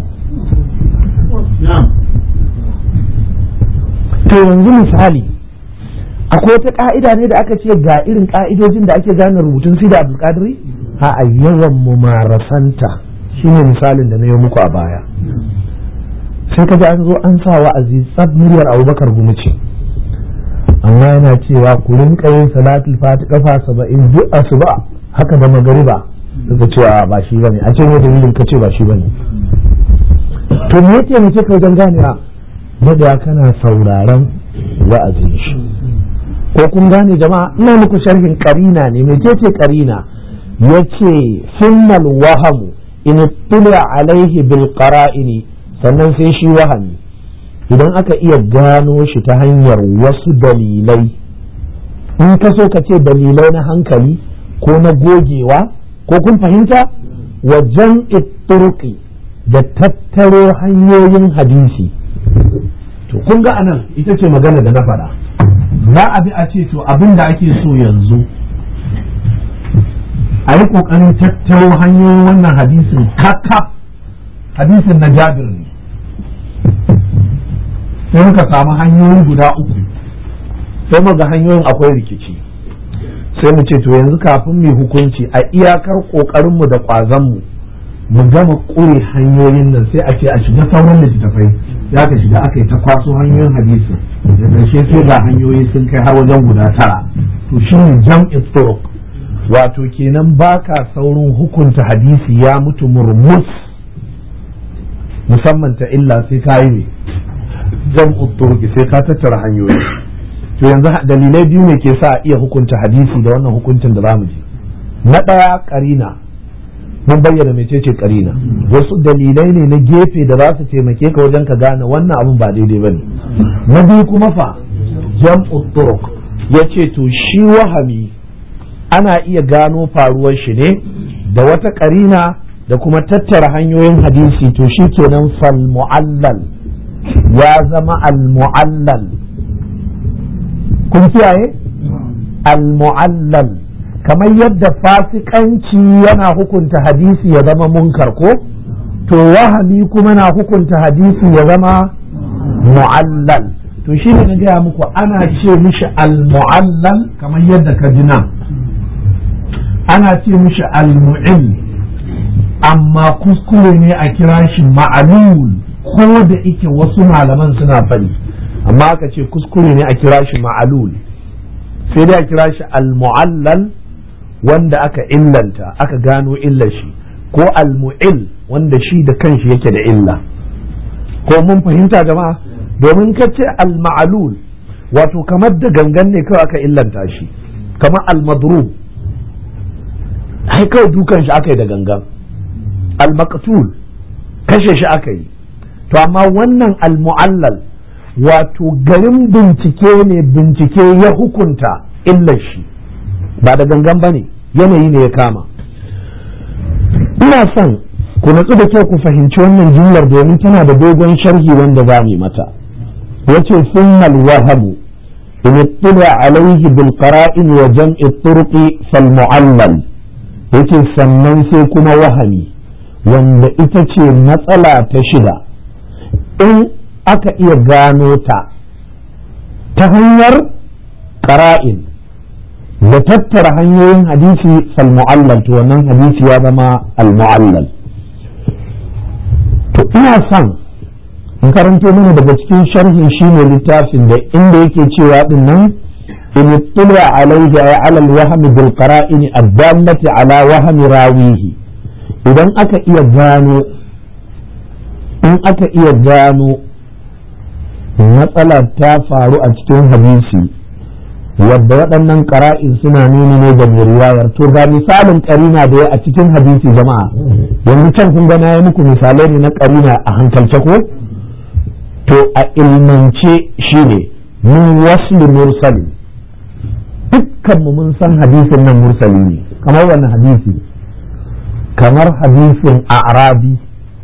To yanzu misali akwai wata ka'ida ne da aka ce ga irin ka'idojin da ake gane rubutun Sidi Abdul Qadir? Ha a yawan mumarasanta shine misalin da na yi muku a baya. Sai ka ji an zo an sa wa'azi tsab muryar Abubakar Gumi ce, amma yana cewa ku rinka yin salatul fati kafa saba'in duk asuba haka da magariba. Suka cewa ba shi bane, a ce ne dalilin ka ce ba shi bane. To me yake mace ka wajen ganewa yadda kana sauraron wa'azin shi? Ko kun gane jama'a, ina muku sharhin karina ne. Me ce karina? Yace sunnal wahamu in tula alaihi bil qara'ini, sannan sai shi wahami idan aka iya gano shi ta hanyar wasu dalilai, in ka so ka ce dalilai na hankali ko na gogewa, ko kun fahimta, wa jam'i turuqi da tattaro hanyoyin hadisi. To kun ga anan ita ce magana da na faɗa, za a bi a ce to abin da ake so yanzu a yi ƙoƙarin tattaro hanyoyin wannan hadisin kakaf. Hadisin na Jabir ne, sai muka samu hanyoyi guda uku, sai muga hanyoyin akwai rikici, sai mu ce to yanzu kafin mu hukunci a iyakar ƙoƙarinmu da ƙwazonmu mu gama ƙure hanyoyin nan, sai a ce a shiga sauran littattafai. Ya ka shiga aka yi ta kwaso hanyoyin hadisin, da ƙarshe sai ga hanyoyi sun kai har wajen guda tara. To shi ne jam'i turuq, wato kenan baka saurin hukunta hadisi ya mutu murmus, musamman ta illa sai ka yi jam'u turuq, sai ka tattara hanyoyi. To yanzu dalilai biyu ne ke sa a iya hukunta hadisi da wannan hukuncin da zamu ji. Na ɗaya karina, mun bayyana mecece karina, wasu dalilai ne na gefe da za su taimake ka wajen ka gane wannan abun ba daidai bane. Na biyu kuma fa jam'u turuq, yace to shi wahami ana iya gano faruwar shi ne da wata karina da kuma tattara hanyoyin hadisi. To shi kenan fal mu'allal ya zama al mu'allal. kun kiyaye? Al mu'allal, kamar yadda fasikanci yana hukunta hadisi ya zama munkar ko, to wahami kuma na hukunta hadisi ya zama mu'allal. To shi ne na gaya muku ana ce mishi al mu'allal kamar yadda ka ji nan, ana ce mishi al-mu'il, amma kuskure ne a kira shi ma'alul, ko da ike wasu malaman suna faɗi, amma aka ce kuskure ne a kira shi ma'alul, sai dai a kira shi al-mu'allal wanda aka illanta aka gano illar shi, ko al-mu'il wanda shi da kanshi yake da illa. Ko mun fahimta jama'a? Domin ka ce al-ma'alul wato kamar da gangan ne kawai aka illanta shi, kamar al-madrub ai kawai dukan shi aka yi da gangan, al-maqtul kashe shi aka yi. To amma wannan al-mu'allal wato garin bincike ne, bincike ya hukunta illar shi, ba da gangan bane, yanayi ne ya kama. Ina son ku natsu da kyau ku fahimci wannan jumlar domin tana da dogon sharhi wanda za mu yi mata. Yace sunnal wahabu in ittala alayhi bil qara'in wa jam'i turuqi fal mu'allal, yace sannan sai kuma wahami wanda ita ce matsala ta shida, in aka iya gano ta ta hanyar qara'in da tattara hanyoyin hadisi fal mu'allal, to wannan hadisi ya zama al mu'allal. To ina son in karanto mana daga cikin sharhin shine littafin da inda yake cewa din nan in ittala alayhi ay ala al wahm bil qara'in ad-dallati ala wahm rawihi, idan aka iya gano in aka iya gano matsalar ta faru a cikin hadisi wadda waɗannan ƙara'in suna nuni ne ga mai riwayar to ga misalin ƙarina da ya a cikin hadisi jama'a yanzu can kun gana ya muku misalai ne na ƙarina a hankalce ko to a ilmance shi ne mun wasu mursali dukkan mu mun san hadisin nan mursali ne kamar wannan hadisi kamar hadisin a'rabi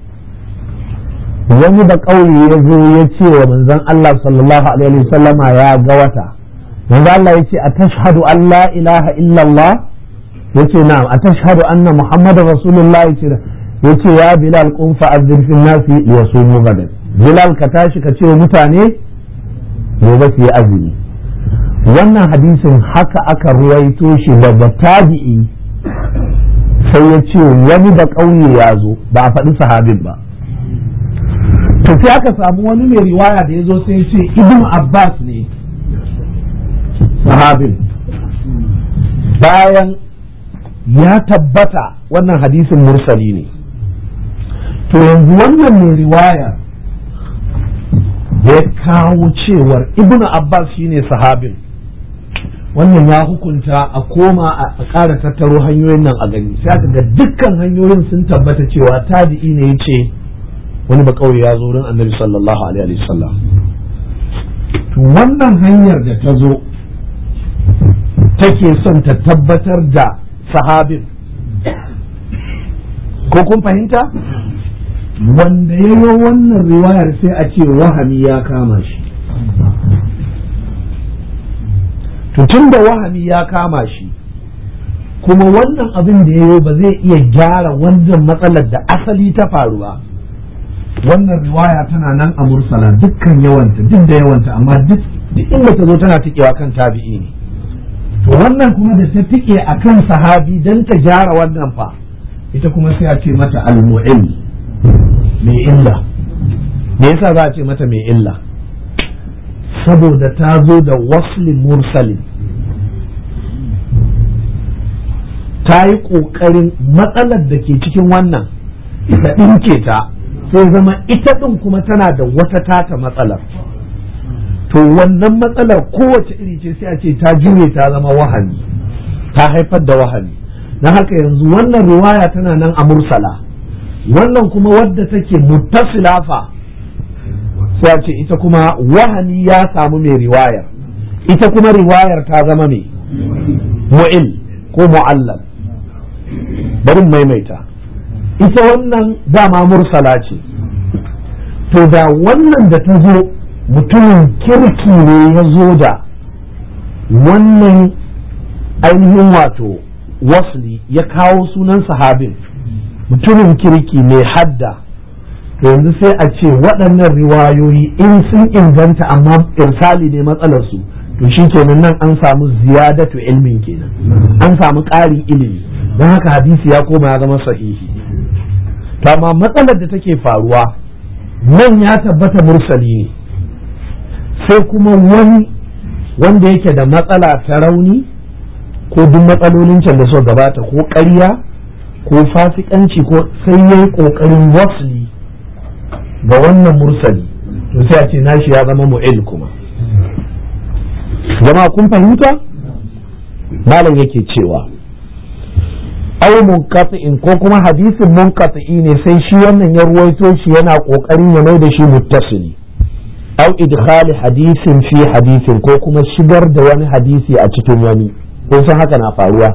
wani da ƙauye ya zo ya ce wa manzon Allah sallallahu alaihi wasallama ya ga wata manzo Allah yace atashhadu an la ilaha illallah yace na'am atashhadu anna muhammadar rasulullah yace yace ya bilal qum fa'adhir fil nasi liyasumu gadan bilal ka tashi ka ce mutane gobe su yi azumi wannan hadisin haka aka ruwaito shi daga tabi'i sai ya ce wani da ƙauye ya zo ba a faɗi sahabin ba to sai aka samu wani mai riwaya da ya zo sai ya ce ibn abbas ne sahabin bayan ya tabbata wannan hadisin mursali ne to yanzu wannan mai riwaya ya kawo cewar ibnu abbas shine sahabin wannan ya hukunta a koma a ƙara tattaro hanyoyin nan a gani sai aka ga dukkan hanyoyin sun tabbata cewa tabi'i ne ya ce wani bakauye ya zo wurin annabi sallallahu alaihi wasallam to wannan hanyar da ta zo take son ta tabbatar da sahabin ko kun fahimta wanda ya yi wannan riwayar sai a ce wahami ya kama shi tun da wahami ya kama shi kuma wannan abin da ya yi ba zai iya gyara wannan matsalar da asali ta faru ba wannan riwaya tana nan a mursala dukkan yawanta duk da yawanta amma duk inda ta zo tana tikewa kan tabi'i ne to wannan kuma da ta tike akan sahabi dan ta gyara wannan fa ita kuma sai a ce mata al-mu'il mai illa me yasa za a ce mata mai illa saboda ta zo da waslin mursalin ta yi ƙoƙarin matsalar da ke cikin wannan ta ɗinke ta sai zama ita ɗin kuma tana da wata tata matsalar to wannan matsalar kowace iri ce sai a ce ta juye ta zama wahani ta haifar da wahani na haka yanzu wannan riwaya tana nan a mursala wannan kuma wadda take muttasila fa sai a ce ita kuma wahani ya samu mai riwayar ita kuma riwayar ta zama mai mu'il ko mu'allal bari maimaita ita wannan dama mursala ce to da wannan da ta zo mutumin kirki ne ya zo da wannan ainihin wato wasli ya kawo sunan sahabin mutumin kirki mai hadda to yanzu sai a ce waɗannan riwayoyi in sun inganta amma irsali ne matsalarsu to shi kenan nan an samu ziyadatu ilmin kenan an samu ƙarin ilimi don haka hadisi ya koma ya zama sahihi to amma matsalar da take faruwa nan ya tabbata mursali ne sai kuma wani wanda yake da matsala ta rauni ko duk matsalolin can da suka gabata ko ƙarya ko fasikanci ko sai ya yi ƙoƙarin wasli ga wannan mursali to sai a ce nashi ya zama mu'il kuma jama'a kun fahimta malam yake cewa aw munqati'in ko kuma hadisin munqati'i ne sai shi wannan ya ruwaito shi yana ƙoƙarin ya mai da shi muttasili aw idkhali hadisin fi hadisin ko kuma shigar da wani hadisi a cikin wani ko san haka na faruwa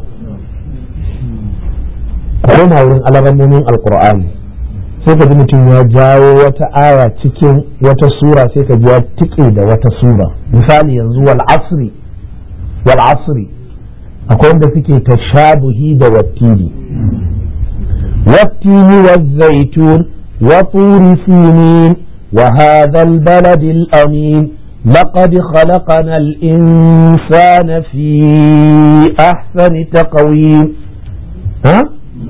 ko na wurin alamomin alqur'ani sai ka ji mutum ya jawo wata aya cikin wata sura sai ka ji ya tike da wata sura misali yanzu wal asri wal asri akwai wanda suke tashabuhi da wattini wattini waz zaitun wa turi sinin وهذا البلد الأمين لقد خلقنا الإنسان في أحسن تقويم ها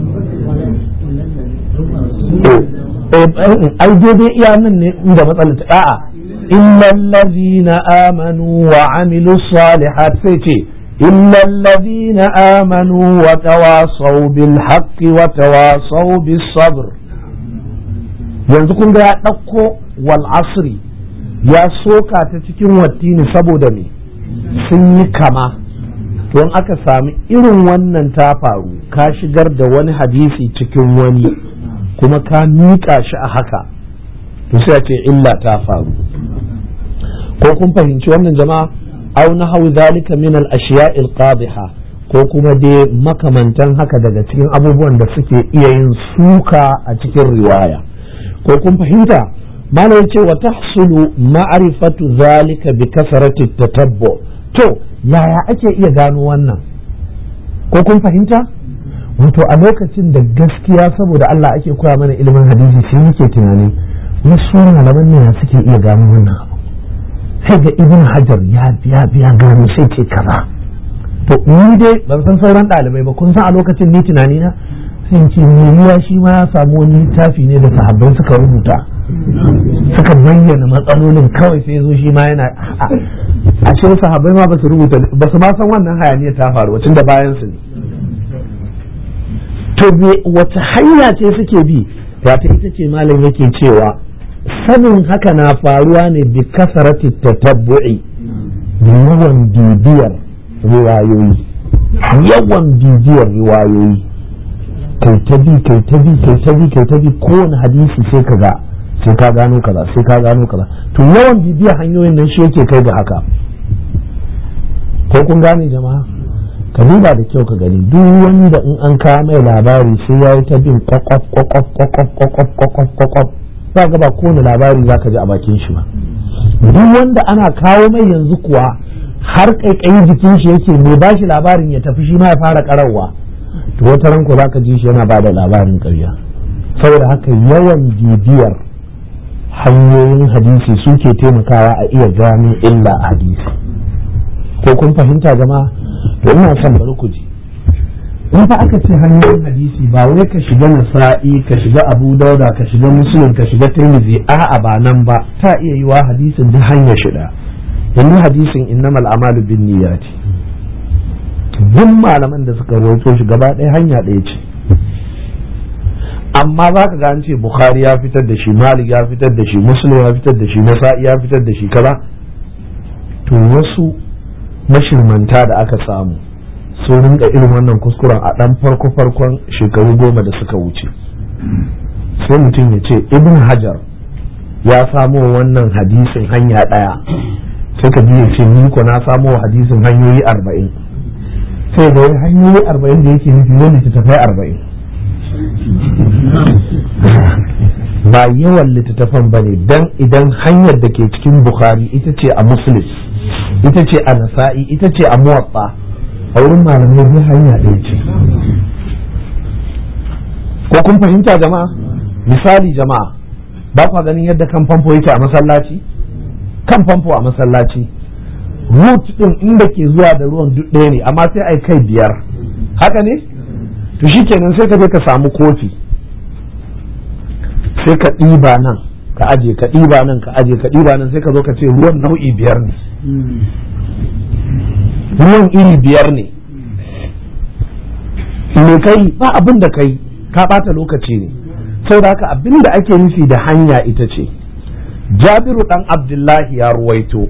أي جدي يعني إذا مثلا آه إلا الذين آمنوا وعملوا الصالحات فيتي إلا الذين آمنوا وتواصوا بالحق وتواصوا بالصبر yanzu kun ga ya ɗauko wal asri ya soka ta cikin wattini saboda me sun yi kama. don aka sami irin wannan ta faru ka shigar da wani hadisi cikin wani kuma ka miƙa shi a haka to sai a ce illa ta faru. ko kun fahimci wannan jama'a? aw nahaw zalika min al ashiya'il qadiha, ko kuma dai makamantan haka daga cikin abubuwan da suke iya yin suka a cikin riwaya. ko kun fahimta? mana yace wa tahsulu ma'rifatu zalika bi kasrati tatabbu. to yaya ake iya gano wannan? ko kun fahimta? wato a lokacin da gaskiya saboda Allah ake koya mana ilimin hadisi sai muke tunani wasu malaman ne suke iya gano wannan abu. sai ga ibn hajar ya biya biya gano sai ce kaza. to ni dai ban san sauran ɗalibai ba, kun san a lokacin ni tunani na sai ce miliya shi ma ya samu wani littafi ne da sahabbai suka rubuta suka bayyana matsalolin kawai sai zo shi ma yana a ce sahabbai ma ba su rubuta ba su ma san wannan hayaniya ta faru wacin da bayan su ne. to wata hanya ce suke bi? wata ita ce malam yake cewa sanin haka na faruwa ne bi kasarati tatabbu'i, da yawan bibiyar riwayoyi yawan bibiyar riwayoyi kai ta bi kai ta bi kai ta bi kai ta bi kowane hadisi sai ka ga sai ka gano kaza sai ka gano kaza. to yawan bibiyar hanyoyin nan shi yake kai ga haka. ko kun gane jama'a? ka duba da kyau ka gani duk wanda in an kawo mai labari sai ya yi ta bin kwakwaf kwakwaf kwakwaf kwakwaf kwakwaf kwakwaf za ga ba kowane labari za ka ji a bakin shi ba. duk wanda ana kawo mai yanzu kuwa har kaikayi jikin shi yake mai ba shi labarin ya tafi shi ma ya fara karawa, to wata ranko za ka ji shi yana ba da labarin ƙarya. saboda haka yawan bibiyar hanyoyin hadisi suke taimakawa a iya gano illa a hadisi. ko kun fahimta jama'a? to ina son bari ku ji, in fa aka ce hanyoyin hadisi ba wai ka shiga nasa'i ka shiga abu dauda ka shiga muslim ka shiga tirmidhi a'a ba nan ba. ta iya yiwa hadisin duk hanya shida. yanzu hadisin innamal a'malu binniyati duk malaman da suka rawaito shi gaba ɗaya hanya ɗaya ce, amma za ka ga an ce bukhari ya fitar da shi, malik ya fitar da shi, muslim ya fitar da shi, nasa'i ya fitar da shi kaza. to wasu mashirmanta da aka samu sun rinka irin wannan kuskuren a ɗan farko farkon shekaru goma da suka wuce. sai mutum ya ce ibn hajar ya samo wannan hadisin hanya ɗaya, sai ka biya ce ni ko na samo hadisin hanyoyi arba'in. sai ga hanyoyi arba'in da yake nufi wani littattafai arba'in ba yawan littattafan ba ne. dan idan hanyar da ke cikin bukhari ita ce a muslim, ita ce a nasa'i, ita ce a muwatta, a wurin malamai bi hanya ɗaya ce. ko kun fahimta jama'a? misali jama'a, ba kwa ganin yadda kan famfo yake a masallaci? kan famfo a masallaci root din inda ke zuwa da ruwan duk ɗaya ne, amma sai ai kai biyar, haka ne? to shikenan sai ka je ka samu kofi sai ka ɗiba nan ka aje ka ɗiba nan ka aje ka ɗiba nan sai ka zo ka ce ruwan nau'i biyar ne, ruwan iri biyar ne. me kai? ba abin da kai ka ɓata lokaci ne. saboda haka abin da ake nufi da hanya ita ce Jabiru dan Abdullahi ya ruwaito,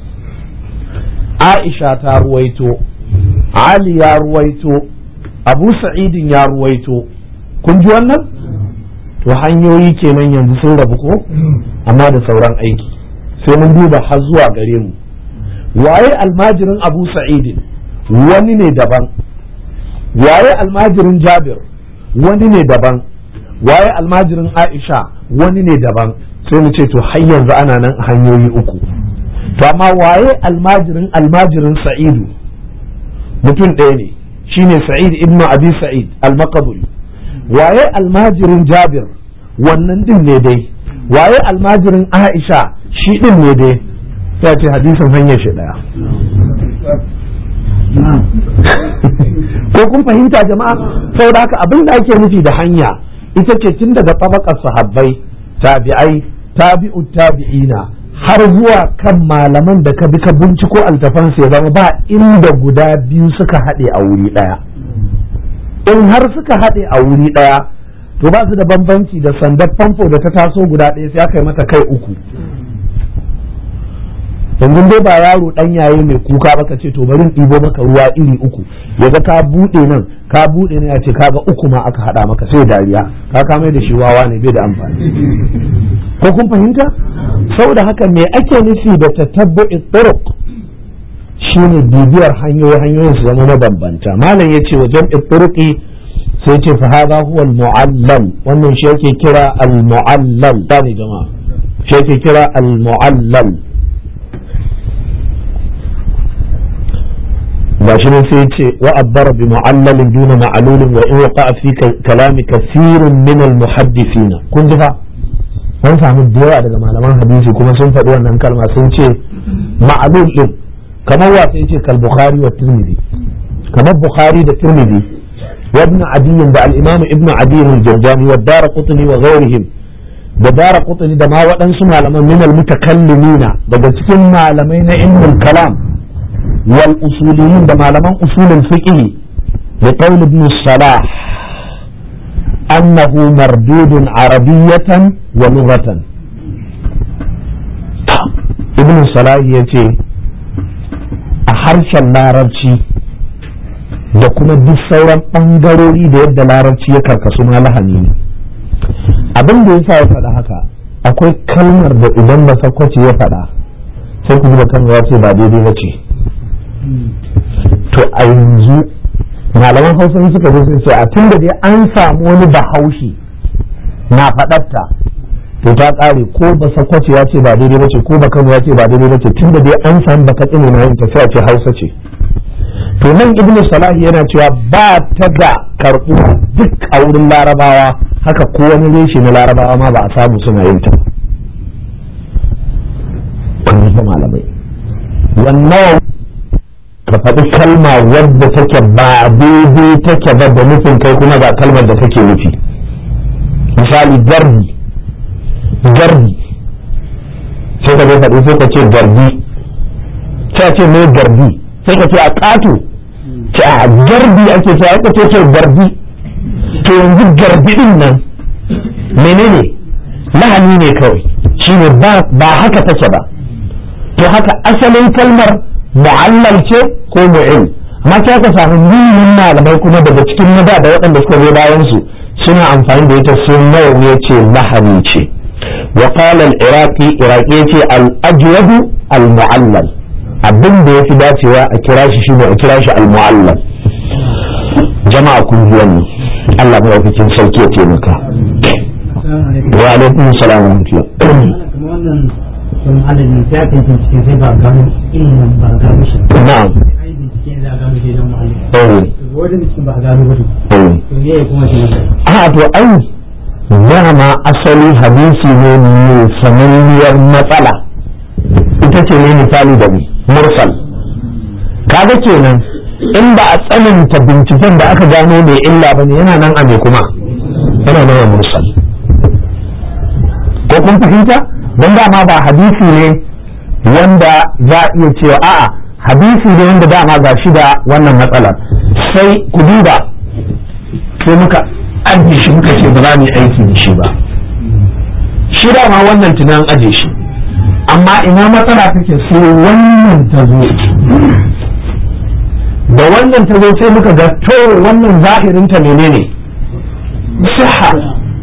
Aisha ta ruwaito, Ali ya ruwaito, Abu Sa'idin ya ruwaito. kun ji wannan? to hanyoyi kenan yanzu sun rabu ko, amma da sauran aiki. sai mun duba har zuwa gare mu. waye almajirin Abu Sa'idin? wani ne daban. waye almajirin Jabir? wani ne daban. waye almajirin Aisha? wani ne daban. sai mu ce to har yanzu ana nan a hanyoyi uku. to amma waye almajirin almajirin Sa'idu? mutum ɗaya ne, shine Sa'id ibn Abi Sa'id al-Maqburi. waye almajirin Jabir? wannan din ne dai. waye almajirin Aisha? shi din ne dai. sai ce hadisin hanyar shi daya. ko kun fahimta jama'a? saboda haka abin da ake nufi da hanya ita ce tun daga tabakar sahabbai, tabi'ai, tabi'ut tabi'ina har zuwa kan malaman da ka bi ka binciko altafan sai zama ba inda guda biyu suka haɗe a wuri ɗaya. in har suka haɗe a wuri ɗaya to ba su da bambanci da sandar famfo da ta taso guda ɗaya sai aka yi mata kai uku. yanzu dai ba yaro dan yaye mai kuka ba ka ce to bari in ɗibo maka ruwa iri uku yaga ka buɗe nan ka buɗe nan ya ce kaga uku ma aka haɗa maka sai dariya ka kama da shi wawa ne bai da amfani. ko kun fahimta? saboda haka me ake nufi da tatabbu'i turuq shine bibiyar hanyoyi hanyoyin su zama mabambanta. malam yace wa jam'i turuqi sai ce fa hadha huwa al-mu'allal, wannan shi yake kira al-mu'allal ne jama'a, shi yake kira al-mu'allal. gashi ne sai ce wa abbara bi mu'allalin duna ma'lulin wa in waqa'a fi kalami kathirun min al-muhaddithina. kun ji fa an samu da yawa daga malaman hadisi kuma sun faɗi wannan kalma sun ce ma'lul din kamar wa sai ce kal bukhari wa tirmidhi, kamar bukhari da tirmidhi wa ibn adi da al-imam ibn adi al-jawzani wa daraqutni wa ghayrihim da daraqutni da ma waɗansu malaman min al-mutakallimina daga cikin malamai na ilmul kalam wal usuliyin da malaman usulul fiqh da qawl ibn salah annahu mardudun arabiyatan wa lughatan. ibn salah yace a harshen larabci da kuma duk sauran ɓangarori da yadda larabci ya karkasu na lahani ne. abin da ya sa ya faɗa haka akwai kalmar da idan ba sakwace ya faɗa sai ku da kan ya ce ba daidai ba ce. to a yanzu malaman hausa suka zo sun ce a tun da dai an samu wani bahaushe na faɗarta to ta ƙare, ko ba sakwace ya ce ba daidai ba ce ko ba kano ya ce ba daidai ba ce tun da dai an samu baka tsine na yin tafiya ce hausa ce. to nan ibn salah yana cewa ba ta da karɓu duk a wurin larabawa, haka ko wani reshe na larabawa ma ba a samu suna yin ta ba. malamai wannan ka faɗi kalma wadda take ba daidai take ba da nufin kai kuma ga kalmar da take nufi. misali garbi garbi sai ka faɗi sai ka ce garbi sai ce mai garbi sai ka ce a ƙato ce a garbi ake ce aka ce garbi. to yanzu garbi din nan menene lahani ne kawai shine ba ba haka take ba. to haka asalin kalmar mu'allal ce ko mu'il, amma sai ka samu miliyoyin malamai kuma daga cikin maza da waɗanda suka zo bayan su suna amfani da ita sun nawawi ya ce lahani ce. wa qala al-iraqi iraqi yace al-ajwad al-mu'allal, abin da yafi dacewa a kira shi shine a kira shi al-mu'allal. jama'a kun ji wannan, Allah mai wakikin sauki ya ce maka. wa alaikum salam wa rahmatullah. wannan sun adadin sai aka yi bincike sai ba gano ilimin ba gano shi. na'am. ai bincike za a gano shi don mu'allal. eh. wajen binciken ba a gano ba. eh. to ne kuma shi. a to ai dama asali hadisi ne mai sananniyar matsala ita ce ne misali da mursal. kaga kenan in ba a tsananta binciken da aka gano mai illa ba ne yana nan a mai kuma yana nan a mursal. ko kun fahimta? don dama ba hadisi ne wanda za a iya cewa a'a hadisi ne wanda dama ga shi da wannan matsalar sai ku duba sai muka ajiye shi muka ce ba za mu yi aiki da shi ba. shi dama wannan tunan aje shi, amma ina matsala take sai wannan ta zo da wannan ta zo sai muka ga to wannan zahirinta menene siha,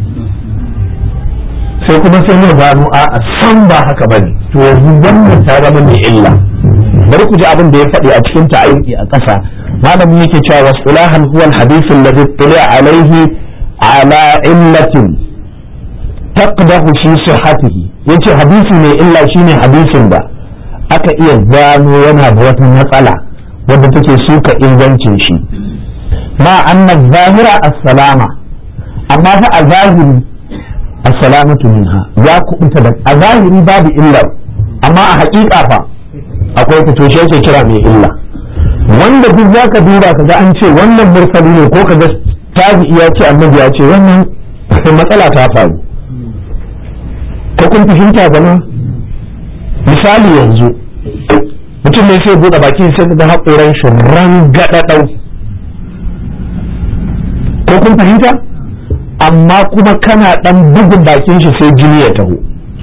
sai kuma sai mu gano a san ba haka bane. to yanzu wannan ta zama mai illa. bari ku ji abin da ya faɗi a cikin ta'ayyi a ƙasa. malamin yake cewa wasulahan huwa al-hadith alladhi tala alayhi ala illatin taqdahu fi sihhatihi. yace hadisi mai illa shine hadisin da aka iya gano yana da wata matsala wadda take suka ingancin shi. ma anna zahira as-salama, amma fa a zahiri as-salamatu minha ya kubuta da a zahiri babu illa, amma a haƙiƙa fa akwai fito shi yake kira mai illa. wanda duk zaka duba kaga an ce wannan mursali ne ko kaga tabi'i ya ce annabi ya ce wannan matsala ta faru. ko kun fahimta gama misali yanzu mutum ne sai buɗe baki sai ga haƙoran shi rangadadau. ko kun fahimta amma kuma kana dan bugun bakin shi sai jini ya taho,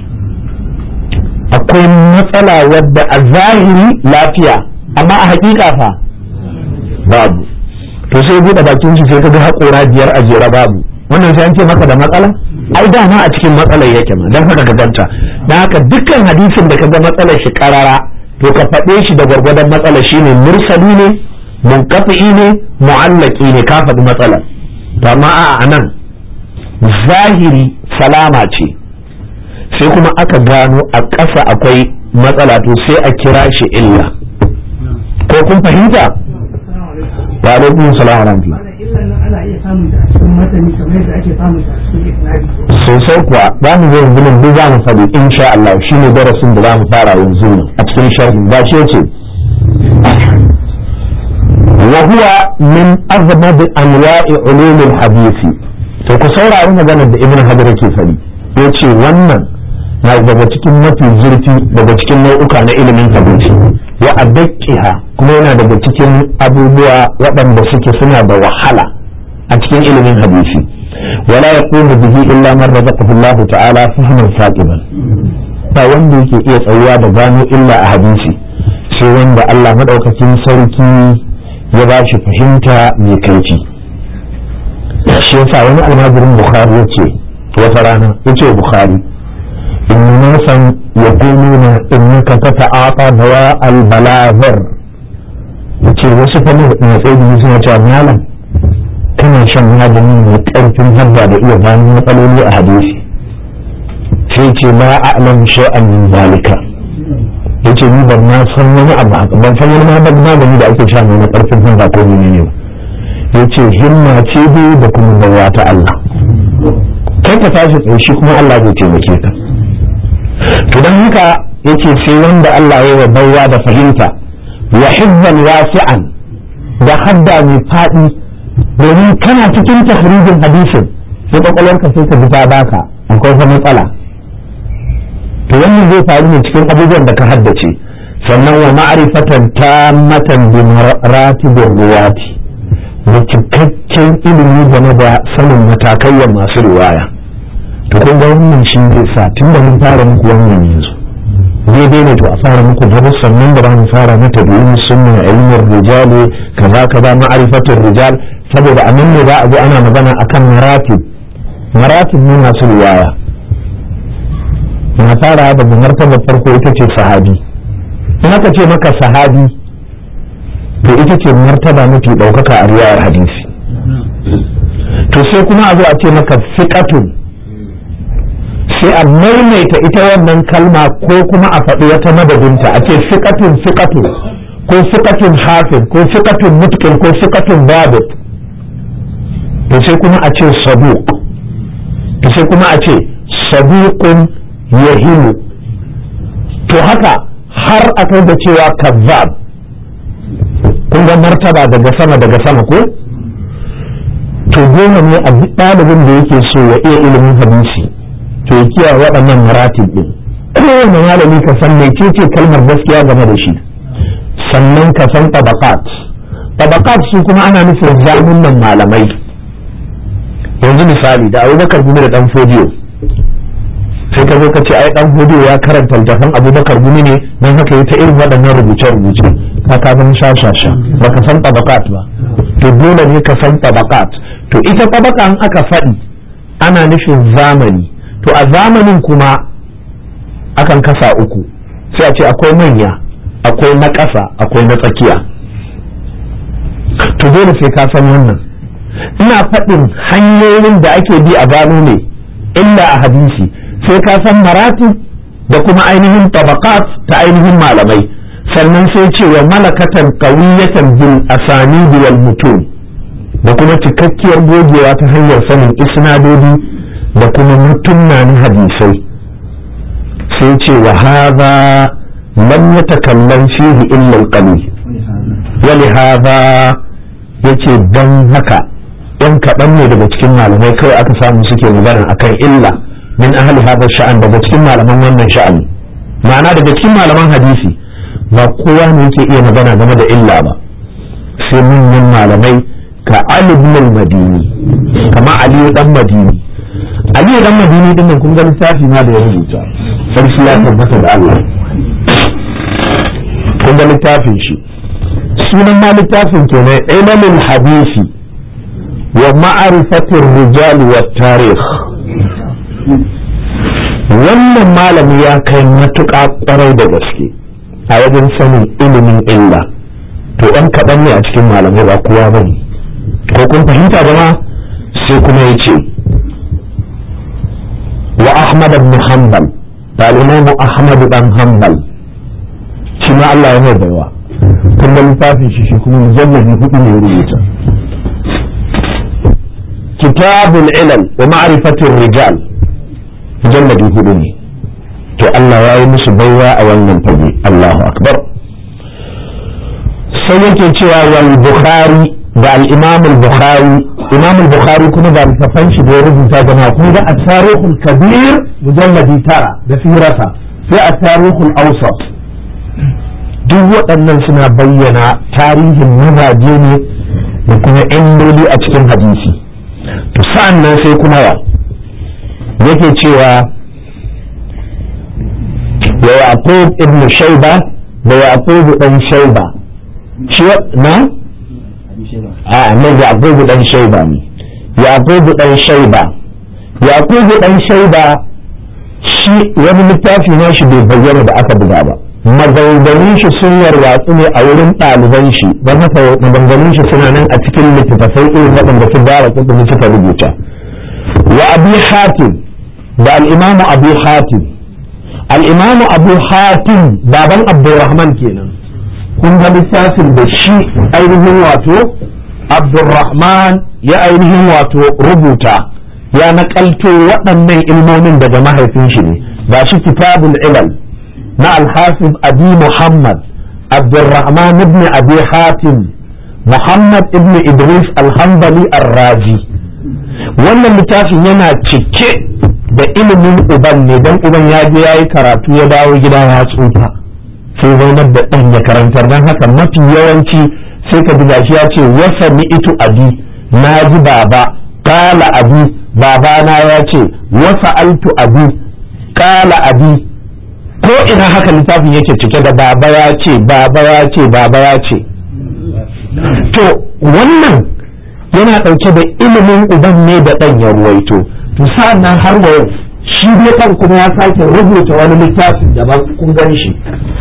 akwai matsala wadda a zahiri lafiya amma a hakika fa babu. To sai buɗe bakin shi sai ka ga haƙora biyar a jera babu, wannan sai an ce maka da matsala? Ai dama a cikin matsalar yake ma, don haka ka ganta. Dan haka dukkan hadisin da ka ga matsalar shi karara to ka faɗe shi da gwargwadon matsalar, shine mursali ne, munqati ne, mu'allaqi ne, ka faɗi matsalar. To amma a nan zahiri salama ce, sai kuma aka gano a ƙasa akwai matsala, to sai a kira shi illa. Ko kun fahimta? Wa alaikum salam wa rahmatullah. Sosai kuwa za mu zo yanzu nan duk za mu faɗi insha Allah, shine darasin da za mu fara yanzu a cikin sharhi. Ba shi yace wa huwa min azmad anwa'i ulum al-hadith. To ku saurari maganar da Ibn Hajar ke faɗi, yace wannan na daga cikin mafi zurfi daga cikin nau'uka na ilimin hadisi, wa adaqqiha, kuma yana daga cikin abubuwa waɗanda suke suna da wahala a cikin ilimin hadisi. wala yaqumu bihi illa man razaqahu Allah ta'ala fahman saqiban, ba wanda yake iya tsayuwa da gano illa a hadisi sai wanda Allah madaukakin sarki ya ba shi fahimta mai kaici. Shi yasa wani almajirin Bukhari yace wata rana yace Bukhari, inna nasan yaquluna innaka tata'ata dawa al-balaghr, yace wasu fa ne tsayi suna cewa malam kana shan magani mai karfin hadda da iya gano matsaloli a hadisi. Sai ce la a'lam shay'an min zalika, yace ni ban ma san wani abu, ban san wani magani da ake sha mai karfin hadda ko menene ba. Yace himma ce dai da kuma bawa ta Allah, kai ka tashi tsaye shi kuma Allah zai taimake ka. To dan haka yace sai wanda Allah ya yi baiwa da fahimta wa hizban wasi'an, da hadda mai fadi, domin kana cikin tahrijin hadisin sai kwakwalwarka sai ka ji ta baka akwai wata matsala. To wannan zai faru ne cikin abubuwan da ka haddace. Sannan wa ma'rifatan tammatan bi maratibir ruwati, da cikakken ilimi game da sanin matakayyar masu riwaya. To kun ga wannan shi zai sa tun da mun fara muku wannan yanzu daidai ne to a fara muku darussan nan da ba mu fara na tabi'in sunna ilmin rijali kaza kaza ma'rifatul rijal, saboda a nan ne za a zo ana magana akan maratib maratib ne masu riwaya. Na fara daga martabar farko ita ce sahabi. In aka ce maka sahabi to ita ce martaba mafi ɗaukaka a riwayar hadisi. To sai kuma a zo a ce maka fiqatun, sai a maimaita ita wannan kalma ko kuma a faɗi wata madadinta, a ce fiqatun fiqatun ko fiqatun hafiz ko fiqatun mutqin ko fiqatun babit. To sai kuma a ce saduq, to sai kuma a ce saduqun yahimu. To haka har a kai da cewa kazzab. Kun ga martaba daga sama daga sama ko? To goma ne a duk ɗalibin da yake so ya iya ilimin hadisi to ya kiyaye waɗannan maratib ɗin. Kowane malami ka san mecece kalmar gaskiya game da shi, sannan ka san tabaqat. Tabaqat su kuma ana nufin zamunan malamai. Yanzu misali da Abubakar Gumi da Dan Fodiyo, sai ka zo ka ce ai Dan Fodiyo ya karanta littafin Abubakar Gumi ne don haka yi ta irin waɗannan rubuce-rubuce, ka ka zama shashasha ba ka san tabaqat ba. To dole ne ka san tabaqat. To ita tabaka in aka faɗi ana nufin zamani. To a zamanin kuma akan kasa uku, sai a ce akwai manya, akwai na ƙasa, akwai na tsakiya. To dole sai ka san wannan. Ina faɗin hanyoyin da ake bi a gano ne illa a hadisi, sai ka san maratib da kuma ainihin tabaqat ta ainihin malamai. Sannan sai ce wa malakatan qawiyatan bil asanid wal mutun, da kuma cikakkiyar gogewa ta hanyar sanin isnadodi da kuma mutunna na hadisai. Sai ce wa hadha lam yatakallam fihi illa al-qalil, wa li hadha yace dan haka yan kaɗan ne daga cikin malamai kawai aka samu suke magana akan illa min ahli hadha sha'an, daga cikin malaman wannan sha'ani. Ma'ana daga cikin malaman hadisi ba kowa ne yake iya magana game da illa ba, sai manyan malamai ka Ali ibn al-Madini kama Ali dan Madini Ali dan Madini din nan kun ga littafi ma da ya rubuta sarki ya tabbata da Allah kun ga littafin shi sunan ma littafin kenan ilmul hadisi wa ma'rifatir rijal wa tarikh wannan malami ya kai matuƙa ƙwarai da gaske a wajen sanin ilimin illa to ɗan kaɗan ne a cikin malamai ba kowa ba ne ko kun fahimta ba sai kuma ya ce wa ahmad ibn hanbal da al-imamu ahmad dan hanbal shi ma Allah ya mai baiwa kun ga littafin shi shi kuma mujalladi hudu ne ya rubuta kitabul ilal wa ma'rifatir rijal mujalladi hudu ne to Allah ya yi musu baiwa a wannan fage Allahu akbar sai yake cewa wal bukhari da al-imam al-bukhari imam al-bukhari kuma da littafan shi da ya rubuta jama'a kuma da at-tarikhul kabir mujalladi tara da firasa sai at-tarikhul awsat duk waɗannan suna bayyana tarihin mazaje ne da kuma illoli a cikin hadisi to sa'an nan sai kuma ya yake cewa wa yaqub ibn shayba da yaqub dan shayba shi na a ne yaqub dan shayba ne yaqub dan shayba yaqub dan shayba shi wani littafi na shi bai bayyana da aka buga ba maganganun shi sun warwatsu ne a wurin ɗaliban shi don haka maganganun shi suna nan a cikin littattafai irin waɗanda su bara kuɗin suka rubuta wa abi hatim da al'imamu abu hatim al'imamu abu hatim baban abdurrahman kenan kun ga lissafin da shi ainihin wato abdurrahman ya ainihin wato rubuta ya naƙalto waɗannan ilmomin daga mahaifin shi ne ba shi kitabul ilal na alhafiz abi muhammad abdurrahman ibn abi hatim muhammad ibn idris alhambali arraji wannan littafin yana cike da ilimin uban ne don uban ya je ya yi karatu ya dawo gida ya tsufa sai zaunar da ɗan ya karantar don haka mafi yawanci sai ka ji shi ya ce wasa ni'itu abi na ji baba kala abi babana ya ce wasa altu abi kala abi ko ina haka littafin yake cike da baba ya ce baba ya ce baba ya ce to wannan yana ɗauke da ilimin uban ne da ɗan ya ruwaito to sa'an nan har wa shi ne ɗan kuma ya sake rubuta wani littafin da ba kun gani shi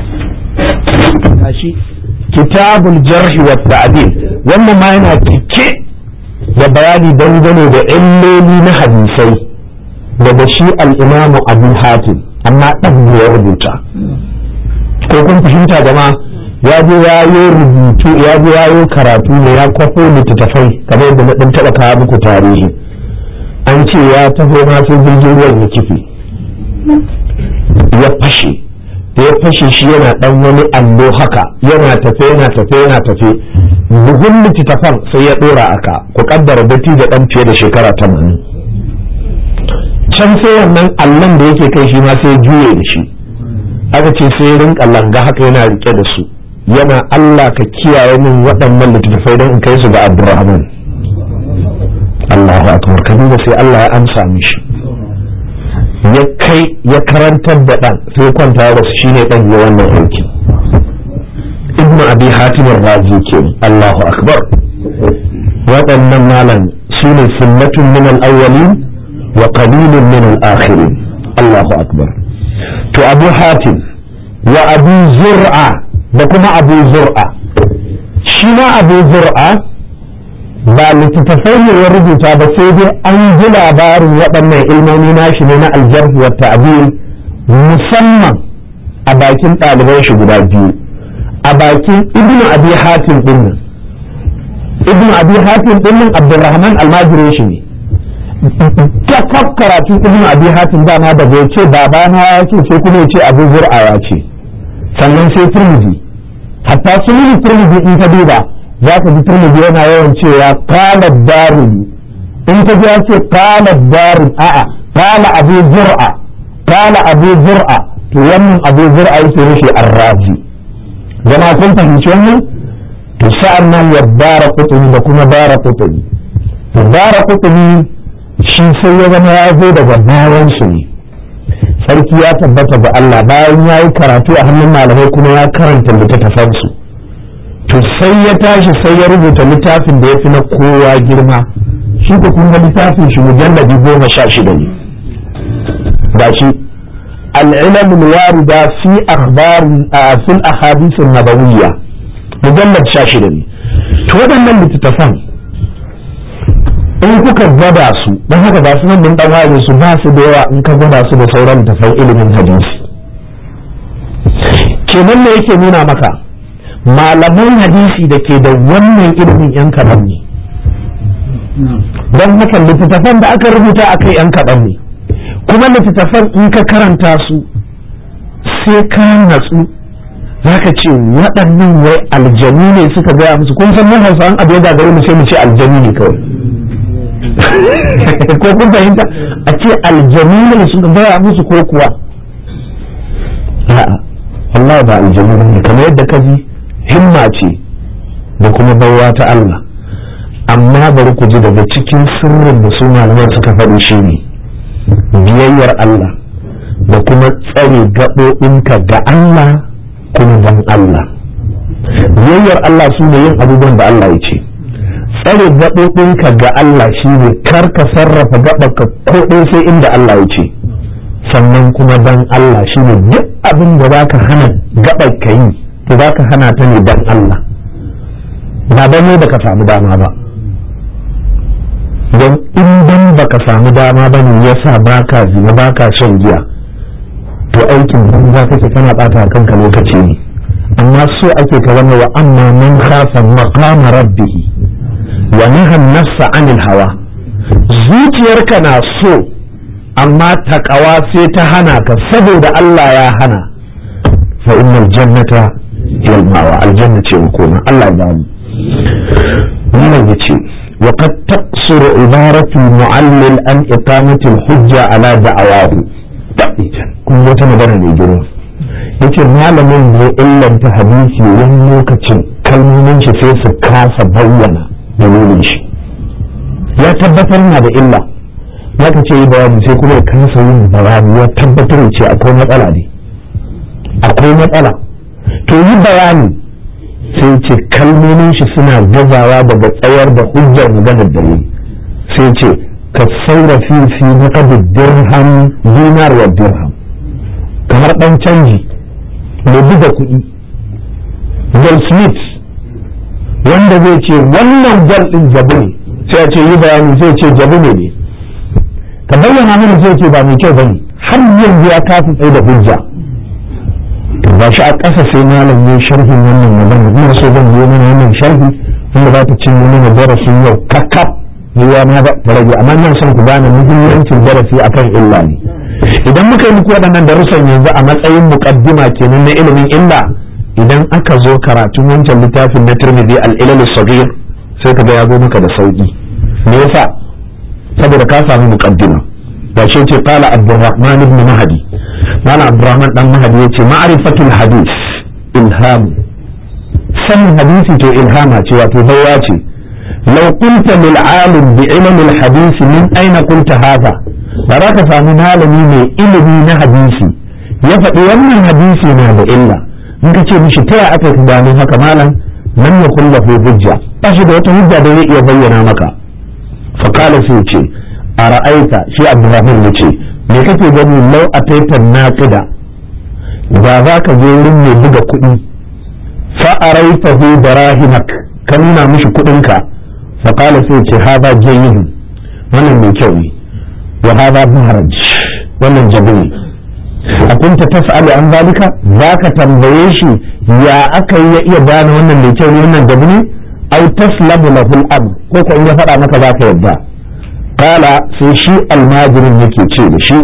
kitabul jarhi wa ta'dil wannan ma yana cike da bayani dangane da illoli na hadisai daga shi al-imamu abu hatim amma ɗan ne ya rubuta ko kun fahimta jama'a ya je ya yi rubutu ya je ya yi karatu ne ya kwafo littattafai kamar yadda na ɗan taɓa kawo muku tarihi an ce ya taho ma sai jirgin ruwan ya kife ya fashe da ya fashe shi yana ɗan wani allo haka yana tafe yana tafe yana tafe bugun littattafan sai ya ɗora aka ku kaddara datti da ɗan fiye da shekara tamanin can sai wannan allon da yake kai shi ma sai juye da shi aka ce sai rinka langa haka yana rike da su yana Allah ka kiyaye min waɗannan littattafai don in kai su ga Abdurrahman Allahu akbar kabira sai Allah ya amsa mishi ya kai ya karantar da ɗan sai kwanta da su shine ɗan ya wannan aiki Ibn Abi Hatim ar-Razi ke Allahu akbar waɗannan malam su ne sunnatun min al-awwalin wa qalilun min al-akhirin Allahu akbar to Abu Hatim wa Abu Zur'a da kuma Abu Zur'a shi ma Abu Zur'a ba littattafai ne ya rubuta ba sai dai an ji labarin waɗannan ilmomi nashi ne na aljarh wa ta'dil musamman a bakin ɗaliban shi guda biyu a bakin Ibn Abi Hatim din nan Ibn Abi Hatim din nan Abdurrahman almajirin shi ne ta kaf karatu Ibn Abi Hatim dama da bai ce babana ya ce sai kuma ya ce Abu Zur'a ya ce sannan sai Tirmidhi hatta sunan Tirmidhi in ka duba za ka ji Tirmidhi yana yawan cewa qala Darimi in ka ji ya ce qala Darim a'a qala Abu Zur'a qala Abu Zur'a to wannan Abu Zur'a yake nufi Ar-Razi jama'a kun fahimci wannan to to sa'an nan ya bara kutuni da kuma bara kutuni bara kutuni shi sai ya zama ya zo daga bayan su ne sarki ya tabbata ga Allah bayan ya yi karatu a hannun malamai kuma ya karanta littattafan su to sai ya tashi sai ya rubuta littafin da ya fi na kowa girma shi ko kuma littafin shi mujalladi goma sha shida ne ga shi العلم الواردة في أخبار في الأحاديث النبوية مجلد شاشرني تودا من لتتفهم in kuka gwada su don haka ba su nan mun dan ware su ba su da yawa in ka gwada su da sauran tafan ilimin hadisi kenan ne yake nuna maka malaman hadisi da ke da wannan ilimin yan kaɗan ne don haka littattafan da aka rubuta akai yan kaɗan ne kuma littattafan in ka karanta su sai ka natsu za ka ce waɗannan wai aljanu ne suka gaya musu kun san mun hausa an abu ya gagare mu sai mu ce aljanu ne kawai ko kun fahimta a ce aljanu ne suka gaya musu ko kuwa a'a Allah ba aljanu ne kamar yadda ka ji himma ce da kuma baiwa ta Allah amma bari ku ji daga cikin sirrin da su malaman suka faɗi shi ne biyayyar Allah da kuma tsare gaɓoɓinka ga Allah kuma don Allah biyayyar Allah su ne yin abubuwan da Allah ya ce tsare gaɓoɓinka ga Allah shi ne kar ka sarrafa gaɓarka ko ɗin sai inda Allah ya ce sannan kuma don Allah shi ne duk abin da za ka hana gaɓar ka yi to za ka hana ta ne don Allah ba don ne da ka samu dama ba don in dan baka samu dama ba ne yasa baka zina baka shan giya to aikin banza kake kana bata kanka lokaci ne amma so ake ka zama wa amma man khafa maqama rabbih wa naha an-nafsa 'anil hawa zuciyarka na so amma takawa sai ta hana ka saboda Allah ya hana fa innal jannata hiya al-ma'wa aljanna ce makoma Allah ya ba mu wannan yace وقد تقصر عبارة المعلل عن إقامة الحجة على دعواه kun wata magana mai girma yace malamin ne illanta hadisi wani lokacin kalmomin shi sai su kasa bayyana dalilin shi ya tabbatar na da illa ya ka ce yi bayani sai kuma ya kasa yin bayani ya tabbatar ce akwai matsala ne akwai matsala to yi bayani sai ce kalmomin shi suna gazawa daga tsayar da hujjar maganar dalili sai ce ka saura fi fi naqad dirham dinar wa dirham kamar dan canji mai buga kuɗi Gold Smith wanda zai ce wannan gwal din jabu ne sai ya ce yi bayani sai ce jabu ne ne ka bayyana mana sai ce ba mai kyau bane har yanzu ya kasa tsaye da hujja ba shi a ƙasa sai malam ya sharhin wannan magana ina so zan yi mana wannan sharhi wanda za ta cinye mana darasin yau kakkaf yiwa ma ba ta rage amma nan son ku gane muhimmancin darasi akan illa ne idan muka yi muku waɗannan darussan yanzu a matsayin muqaddima kenan na ilimin illa idan aka zo karatun wancan littafin na Tirmidhi al-Ilal as-Saghir sai ka ga ya zo maka da sauki me yasa saboda ka samu muqaddima ba shi ce qala Abdurrahman ibn Mahdi mana Abdurrahman dan Mahdi yace ma'rifatul hadith ilham sanin hadisi to ilhama ce wato baiwa ce law qulta lil alim bi ilm al hadith min aina qulta hadha ba za ka samu malami mai ilimi na hadisi ya faɗi wannan hadisi na da illa in ka ce mishi ta aka ka gano haka malam nan ya kulla ko hujja ba shi da wata hujja da zai iya bayyana maka fa qala sai ce a ra'aita shi Abdurrahman yace me kake gani lau a taitar naƙida da za ka je wurin mai buga kuɗi fa'araita hu da rahimak ka nuna mishi kuɗinka faƙala sai ce haza jayyihun wannan mai kyau ne wa haza maharaj wannan jabu ne a kunta tas'alu an zalika za ka tambaye shi ya aka yi ya iya gane wannan mai kyau ne wannan jabu ne au taslamu lahul amr ko ko in ya faɗa maka za ka yadda kala sai shi almajirin yake ce da shi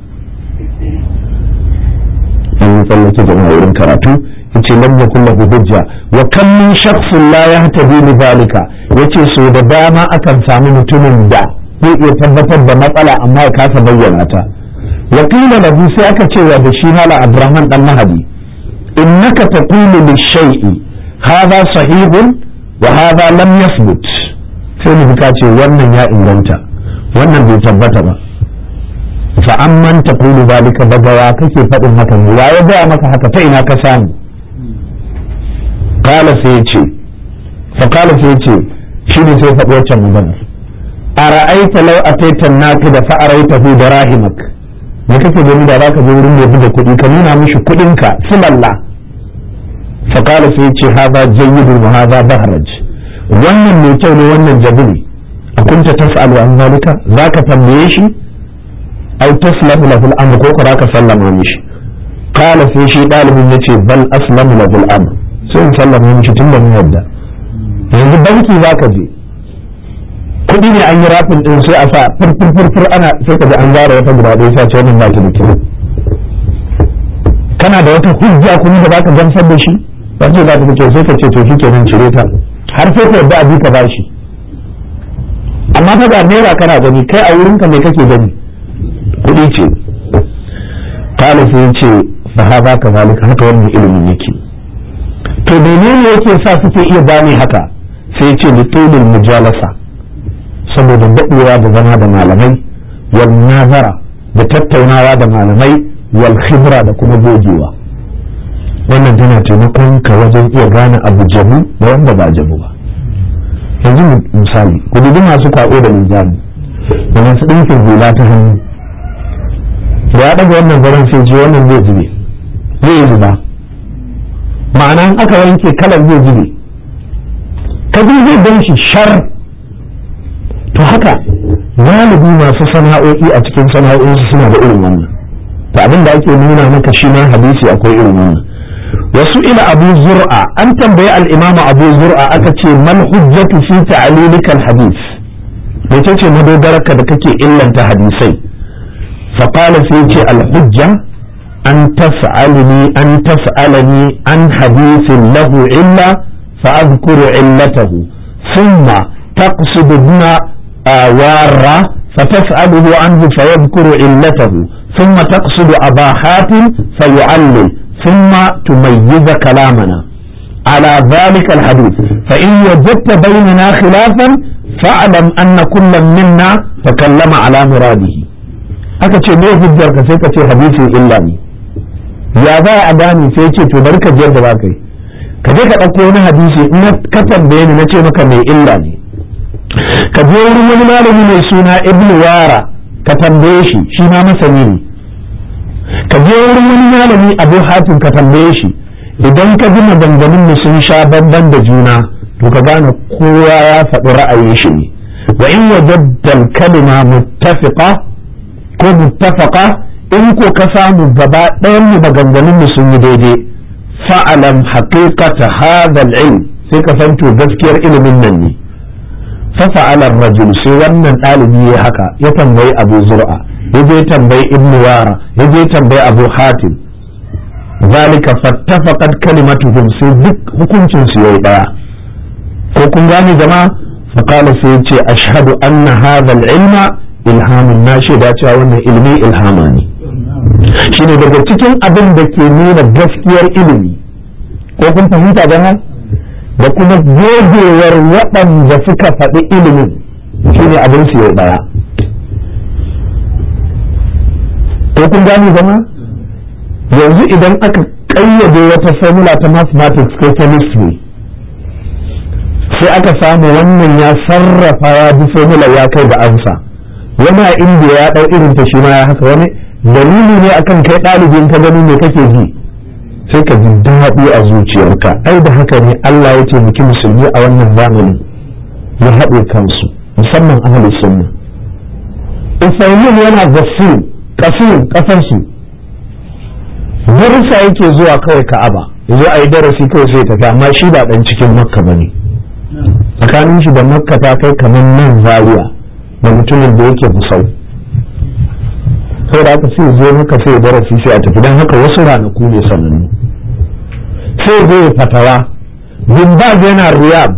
an yi tsallake jama'a wurin karatu yace lam yakun lahu hujja wa kam min shakhsin la yahtadi li zalika yace so da dama akan samu mutumin da zai iya tabbatar da matsala amma ya kasa bayyana ta wa qila lahu sai aka ce wa da shi hala Abdurrahman dan Mahdi innaka taqulu li shay'i hadha sahihun wa hadha lam yathbut sai mu ka ce wannan ya inganta wannan bai tabbata ba fa amman taqulu zalika bagawa kake fadin haka ne ya ga maka haka ta ina ka samu qala sai ce fa qala sai ce shi ne sai faɗi wancan magana ara'aita law ataita an-naqida fa araitahu darahimak me kake gani da zaka je wurin mai buga kuɗi ka nuna mishi kuɗin ka silalla fa qala sai ce hada jayyidun wa hada bahraj wannan mai kyau ne wannan jabiri akunta tas'alu an zalika zaka tambaye shi aw taslamu lahu al-amr ko ka sallama mishi qala sai shi dalibin yace bal aslamu lahu al-amr sai sallama mishi tun da mun yadda yanzu banki zaka je kudi ne an yi rafin din sai a sa furfur furfur ana sai ka ji an gara wata guda ɗaya sai ce wannan ba ta da kyau kana da wata hujja kuma da zaka gamsar da shi ba ce za ta da kyau sai ka ce to shi kenan cire ta har sai ka yadda abi ka bashi amma fa ga naira kana gani kai a wurin ka me kake gani kudi ce kala sai ce fa hada kazalika haka wannan ilimin yake to menene yake sa suke iya gane haka sai ce litulul mujalasa saboda daɗewa da zama da malamai wal nazara da tattaunawa da malamai wal khibra da kuma gogewa wannan tana taimakon ka wajen iya gane abu jabu da wanda ba jabu ba yanzu misali ku dubi masu kwaɗo da linzami da masu ɗinkin hula ta hannu da ya ɗaga wannan zaren sai ce wannan zai zube zai zuba ma'ana in aka wanke kalar zai zube ka zai don shi shar to haka galibi masu sana'o'i a cikin sana'o'insu suna da irin wannan to abin da ake nuna maka shi ma hadisi akwai irin wannan wasu ila abu zur'a an tambayi al-imamu abu zur'a aka ce mal hujjatu fi ta'lilika al-hadith wace ce madogararka da kake illanta hadisai fa qala sai ce al-hujja an tas'alni an tas'alani an hadithin lahu illa fa adhkuru illatahu thumma taqsidu bima وارة فتسأله عنه فيذكر علته ثم تقصد أبا حاتم فيعلل ثم تميز كلامنا على ذلك الحديث فإن وجدت بيننا خلافا فاعلم أن كل منا تكلم على مراده aka ce me hujjar ka sai ka ce hadisi illa ne ya za a gane sai ce to bari ka jiyar da baka yi ka je ka ɗauko wani hadisi in ka tambaye ni na ce maka mai illa ne ka je wurin wani malami mai suna ibn wara ka tambaye shi shi ma masani ne ka je wurin wani malami abu hatim ka tambaye shi idan ka ji maganganun mu sun sha bamban da juna to ka gane kowa ya faɗi ra'ayin shi ne wa in wajadda al-kalima muttafiqa ko muttafaqa in ko ka samu gaba ɗayan mu maganganun mu sun yi daidai fa'alam haqiqata hadha al-ilm sai ka san to gaskiyar ilimin nan ne ففعل الرجل sai wannan ɗalibi ya haka ya tambayi abu zur'a ya je tambayi ibn wara ya je tambayi abu hatim zalika fattafaqat kalimatuhum sai duk hukuncin su yayi daya ko kun gane jama'a fa qala sai ya ce ashhadu anna hadha al-ilma ilhamun na shaida cewa wannan ilmi ilhama ne shine daga cikin abin da ke nuna gaskiyar ilimi ko kun fahimta jama'a da kuma gogewar waɗanda suka faɗi ilimin shi ne abin su yau ɗaya ko kun gani zama yanzu idan aka ƙayyade wata formula ta mathematics ko chemistry sai aka samu wannan ya sarrafa ya bi formula ya kai ga amsa wani a inda ya ɗau irin ta shi ma ya haka wani dalili ne akan kai ɗalibin ka gani me kake ji sai ka ji daɗi a zuciyarka ai da haka ne Allah ya taimaki musulmi a wannan zamanin ya haɗe kansu musamman ahli sunna Usaimin yana gasir kasir kasansu darussa yake zuwa kawai Ka'aba yazo ayi darasi kawai sai tafi amma shi ba dan cikin Makka bane tsakanin shi da Makka ta kai kamar nan Zaria da mutumin da yake Musau sai da aka sai zo maka sai darasi sai a tafi dan haka wasu ranaku ne sanannu sai zai fatawa bin Baz yana Riyadh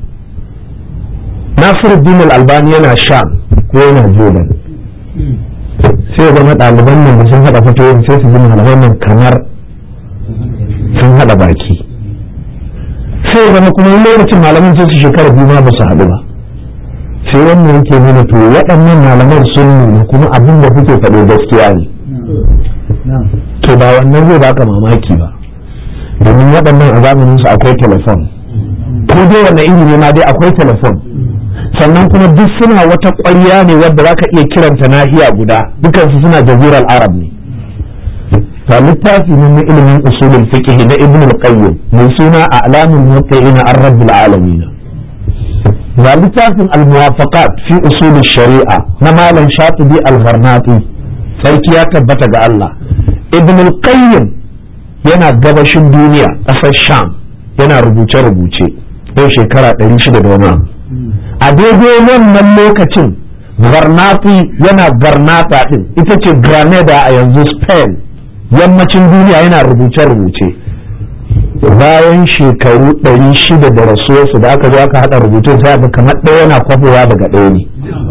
Nasiruddin Al-Albani yana Sham ko yana Jordan sai zama ɗaliban nan da sun haɗa fatoyin sai su ji malaman nan kamar sun haɗa baki sai zama kuma lokacin malaman sai su shekara biyu ma ba su haɗu ba. sai wannan yake nuna to waɗannan malaman sun nuna kuma abin da kuke faɗo gaskiya ne. to ba wannan zai baka mamaki ba domin waɗannan a zamanin su akwai telefon ko dai wannan iri ne ma dai akwai telefon sannan kuma duk suna wata ƙwarya ne wadda za ka iya kiranta nahiya guda dukansu suna jazirar arab ne. ga littafi ne na ilimin usulul fiqh na ibn al-qayyim mai suna a'lamul muwaqqi'ina ar-rabbil alamin. ga littafin al-muwafaqat fi usul shari'a na malam shatibi al-gharnati sarki ya tabbata ga Allah. ibn al-qayyim yana gabashin duniya ƙasar sham yana rubuce-rubuce yau shekara ɗari shida da wani abu. a daidai wannan lokacin garnati yana garnata din ita ce granada a yanzu spain yammacin duniya yana rubuce-rubuce. bayan shekaru ɗari shida da rasuwarsu da aka zo aka haɗa rubutun sai aka kamar ɗaya yana kwafowa daga ɗaya ne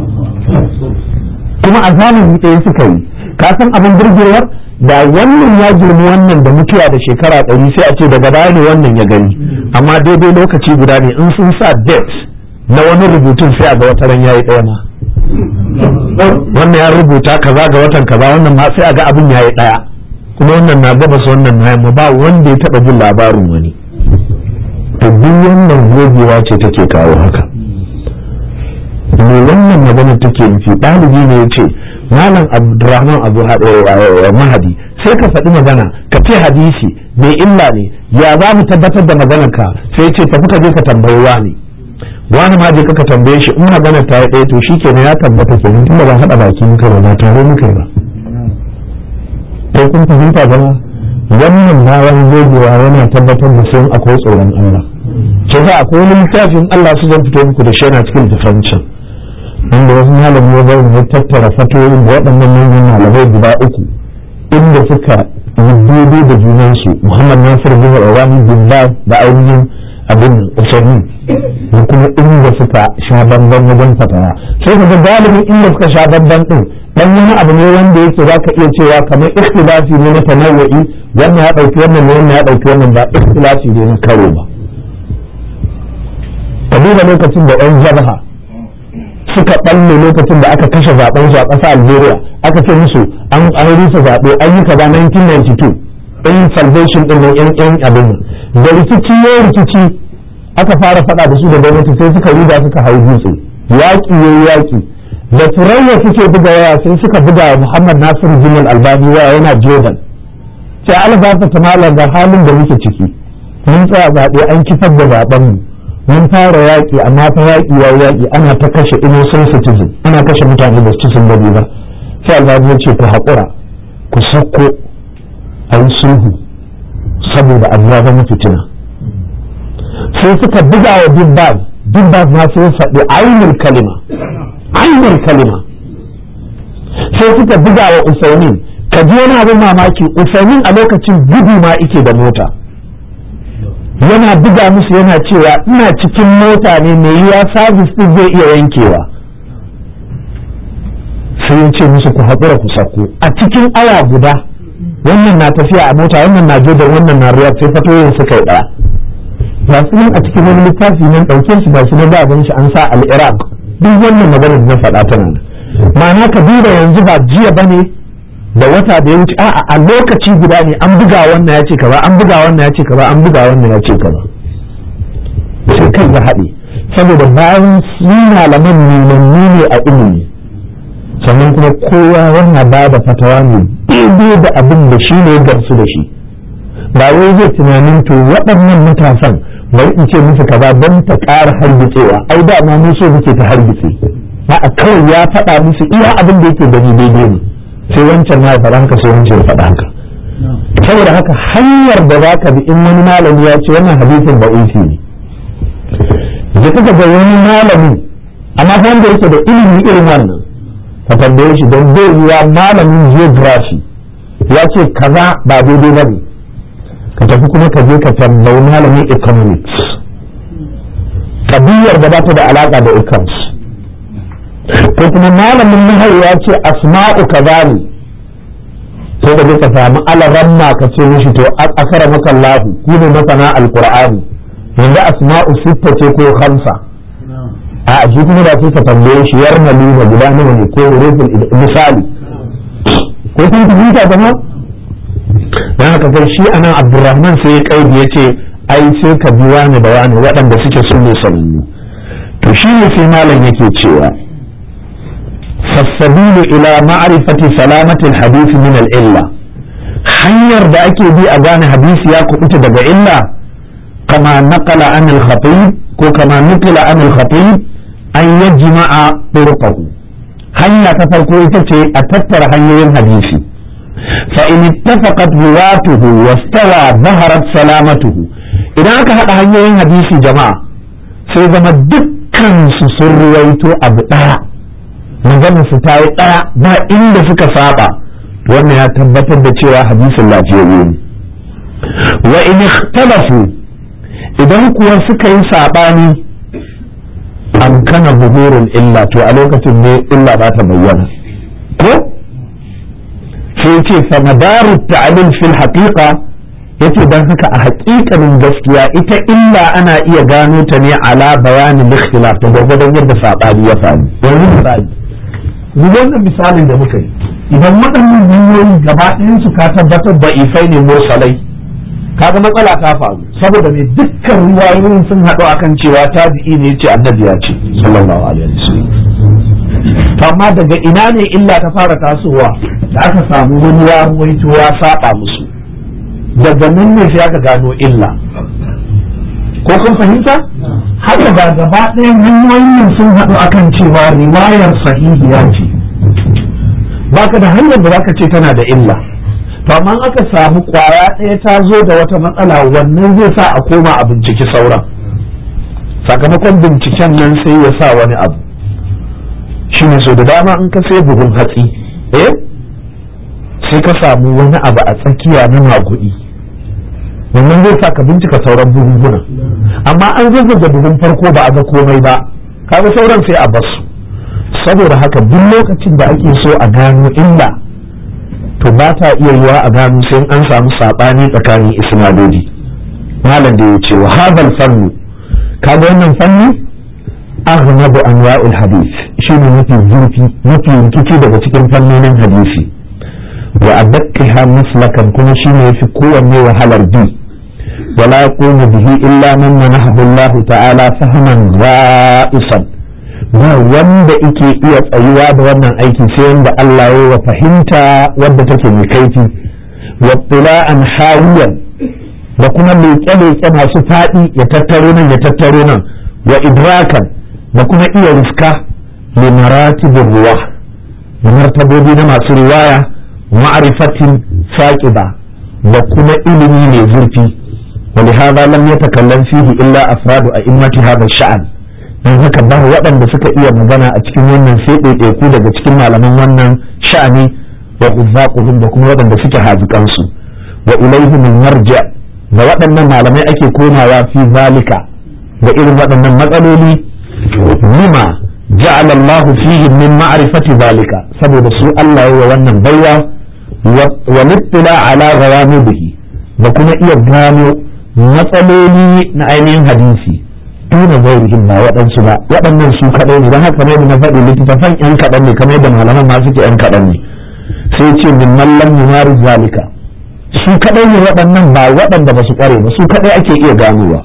kuma a zamani ɗaya suka yi kasan abin birgirwar da wannan ya girmi wannan da mutuwa da shekara ɗari sai a ce daga baya ne wannan ya gani amma daidai lokaci guda ne in sun sa date na wani rubutun sai a ga wata ran yayi ɗaya ma wannan ya rubuta kaza ga watan kaza wannan ma sai a ga abin yayi ɗaya kuma wannan na gabas wannan na yamma ba wanda ya taɓa jin labarin wani. to duk wannan gogewa ce take kawo haka. me wannan magana take nufi ɗalibi ne ya ce malam abdurrahman abu mahadi sai ka faɗi magana ka ce hadisi mai illa ne ya za mu tabbatar da maganar ka sai ce tafi ka je ka tambayi wani wani ma je ka tambaye shi in magana ta yi ɗaya to shi kenan ya tabbata kenan tunda ba haɗa baki muka ba ba tare muka ba. sai kun fahimta ba wannan bayan gogewa yana tabbatar da sun akwai tsoron Allah. ce za akwai wani littafin Allah su zan fito muku da shi yana cikin tafancin inda wasu malamai ya zai ya tattara fatoyin da waɗannan manyan malamai guda uku inda suka yi daidai da junansu Muhammad Nasir bin Rawani bin Baz da ainihin abin Usaimin da kuma inda suka sha bamban wajen fatawa sai ka ga galibin inda suka sha bamban din dan wani abu ne wanda yake zaka iya cewa kamar ikhtilafi ne na tanawwi wannan ya dauki wannan ne wannan ya dauki wannan ba ikhtilafi ne na karo ba. kabila lokacin da ɗan jabha suka balle lokacin da aka kashe zaben su a ƙasa Algeria aka ce musu an an rufe zabe an yi kaza nineteen ninety-two in salvation din nan yan abin da rikici ya rikici aka fara faɗa da su da gwamnati sai suka riga suka hau dutse yaƙi yayi yaƙi da turayya suke buga waya sai suka buga Muhammad Nasiru Jimal Albani waya yana Jordan sai albafa ta malam da halin da muke ciki mun tsaya zaɓe an kifar da zaben mu mun fara yaƙi amma ta yaƙi ya yaƙi ana ta kashe innocent citizen ana kashe mutane da su sun gani ba sai Albani ya ce ku haƙura ku sakko a yi sulhu saboda abu ya zama fitina sai suka buga wa Dibbaz Dibbaz ma sai faɗi ainul kalima ainul kalima sai suka buga wa Usaimin ka ji wani abin mamaki Usaimin a lokacin gudu ma ike da mota yana buga musu yana cewa ina cikin mota ne mai yiwa sabis din zai iya yankewa sai ya ce musu ku haƙura ku sako a cikin awa guda wannan na tafiya a mota wannan na jordan wannan na riyadh sai fatoyin suka yi ɗaya ba su nan a cikin wani littafi nan ɗauke shi ba shi na ba shi an sa al-iraq duk wannan maganar na faɗa tana nan ma'ana ka duba yanzu ba jiya ba ne da wata da ya wuce a'a a lokaci guda ne an buga wannan ya ce kaza an buga wannan ya ce kaza an buga wannan ya ce kaza sai kai ya haɗe saboda bayan su malaman nemanni ne a ilimi sannan kuma kowa yana ba da fatawa ne daidai da abin da shi ne gamsu da shi ba wai zai tunanin to waɗannan matasan bari in ce musu kaza don ta ƙara hargitsewa ai da ma mun so muke ta hargitse a kawai ya faɗa musu iya abin da yake gani daidai ne sai wancan na faɗa haka sai wancan ya faɗa haka saboda haka hanyar da za ka bi in wani malami ya ce wannan hadisin ba usi ne da kuka ga wani malami amma fa wanda yake da ilimi irin wannan ka tambaye shi don bai yiwa malamin geography ya ce kaza ba daidai ba ne ka tafi kuma ka je ka tambayi malamin economics kabiyar da ba ta da alaka da econs ko kuma malamin nahawu ya ce asma'u kaza ne sai da ka samu alaramma ka ce mishi to akara maka Allah ku ne masana alqur'ani yanzu asma'u sitta ce ko khamsa a shi kuma da su ka tambaye shi yar maluna guda nawa ne ko hurufin misali ko kun fahimta ba ma dan haka sai shi anan Abdurrahman sai ya kaidi yace ai sai ka bi wani da wani waɗanda suke sunne sanannu to shi ne sai malam yake cewa fasabilu ila ma'rifati salamati al-hadith min al-illa hanyar da ake bi a gane hadisi ya kubuta daga illa kama naqala an al-khatib ko kama naqala an al-khatib an yajma'a turqahu hanya ta farko ita ce a tattara hanyoyin hadisi fa in ittafaqat riwatuhu wastawa zaharat salamatuhu idan aka hada hanyoyin hadisi jama'a sai zama dukkan su sun ruwaito abu daya maganar su ta yi daya ba inda suka saba wannan ya tabbatar da cewa hadisin lafiyayye ne wa in ikhtalafu idan kuwa suka yi sabani an kana buhurul illa to a lokacin ne illa ba ta bayyana ko sai ce fa madaru ta'lil fil haqiqa yace dan haka a haƙiƙanin gaskiya ita illa ana iya gano ta ne ala bayanin ikhtilaf ta gwargwadon yadda sabani ya faru yanzu misali ni wannan misalin da muka yi idan waɗannan hanyoyi gaba ɗayan su ka tabbatar da ifai ne mursalai kaga matsala ta faru saboda me dukkan riwayoyin sun haɗu akan cewa tabi'i ne yace annabi ya ce sallallahu alaihi wasallam amma daga ina ne illa ta fara tasowa da aka samu wani ya ruwaito ya saba musu daga nan ne sai aka gano illa ko kun fahimta haka ba gaba ɗayan hanyoyin sun haɗu akan cewa riwayar sahihiya ce baka da hanyar da zaka ce tana da illa to amma aka samu kwaya ɗaya ta zo da wata matsala wannan zai sa a koma a binciki sauran sakamakon binciken nan sai ya sa wani abu shi ne so da dama in ka sai buhun hatsi eh sai ka samu wani abu a tsakiya na magudi wannan zai sa ka bincika sauran buhunhuna amma an zazzaga buhun farko ba a ga komai ba kaga sauran sai a basu saboda haka duk lokacin da ake so a gano illa to ba ta iya yiwa a gano sai an samu sabani tsakanin isnadodi malam da ya ce wa hadal fannu kaga wannan fanni aghnadu anwa'il hadith shine mafi zurfi mafi rikici daga cikin fannonin hadisi wa adaqqiha maslakan kuma shine yafi kowanne wahalar bi wala yaqumu bihi illa man manahu Allah ta'ala fahman ra'isan ba wanda yake iya tsayuwa da wannan aiki sai wanda Allah ya wa fahimta wadda take mai kaifi wa tila'an hawiyan da kuma leƙe-leƙe masu faɗi ya tattaro nan ya tattaro nan wa idrakan da kuma iya riska li maratibir ruwa da martabobi na masu riwaya ma'rifatin faqida da kuma ilimi mai zurfi wa lihadha lam yatakallam fihi illa afradu a'immati hadha sha'an dan haka ba waɗanda suka iya magana a cikin wannan sai ɗaiɗaiku daga cikin malaman wannan sha'ani wa uzzaquhum da kuma waɗanda suke hazikansu wa ilayhi min marja da waɗannan malamai ake komawa fi zalika da irin waɗannan matsaloli lima ja'ala Allah fihi min ma'rifati zalika saboda su Allah ya wannan baiwa wa littila ala ghawamidihi da kuma iya gano matsaloli na ainihin hadisi tuna zaurihin ba waɗansu ba waɗannan su kaɗai ne don haka ne na faɗi littattafan yan kaɗan ne kamar yadda malaman ma suke yan kaɗan ne sai ce min mallam yumari zalika su kaɗai ne waɗannan ba waɗanda ba su ƙware ba su kaɗai ake iya ganowa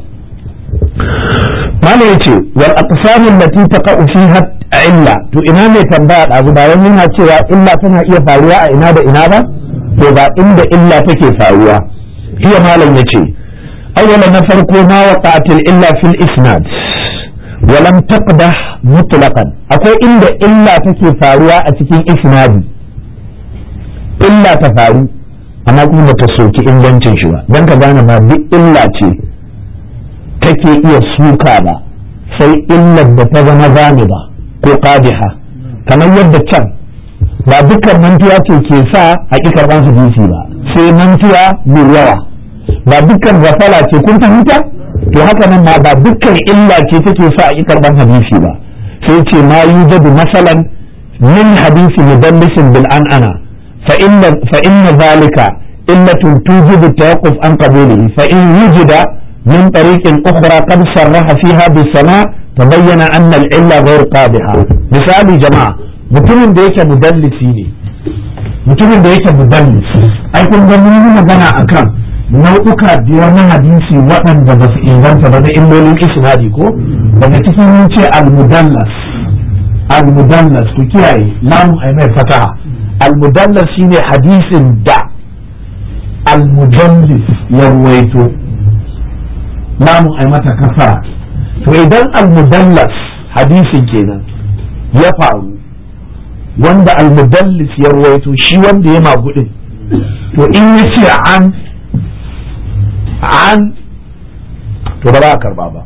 mana yace wal aqsamun lati taqa'u fiha illa to ina ne tambaya ɗazu ba wani yana cewa illa tana iya faruwa a ina da ina ba to ba inda illa take faruwa hiya malam yace awwala na farko ma waqa'atil illa fil isnad wa lam taqdah mutlaqan akwai inda illa take faruwa a cikin isnadi illa ta faru amma kuma ta soki ingancin shi ba dan ka gane ba duk illa ce take iya suka ba sai illar da ta zama zane ba ko qadiha kamar yadda can ba dukkan mantuwa ce ke sa a ƙi karɓar hadisi ba sai mantuwa mai yawa ba dukkan gafala ce kun fahimta to haka nan ma ba dukkan illa ce take sa a ƙi karɓar hadisi ba sai ce ma yujadu masalan min hadisi mudallisin bil an'ana fa inna fa inna zalika illatun tujibu tawaqquf an qabulihi fa in yujida من طريق أخرى قد صرح فيها بالسماء تبين أن العلة غير قادحة. مثال جماعة mutumin da yake mudallisi ne mutumin da yake mudallisi ai kun ga mun yi magana akan nau'uka biyar na hadisi waɗanda ba su inganta ba na illolin isnadi ko daga cikin mun ce al-mudallas al-mudallas ku kiyaye lamu ai mai fataha al-mudallas shine hadisin da al-mudallis ya ruwaito lamu ai mata kasara to idan al-mudallas hadisin kenan ya faru wanda al-mudallis ya ruwaito shi wanda ya magudin to in ya ce an an to ba za a karba ba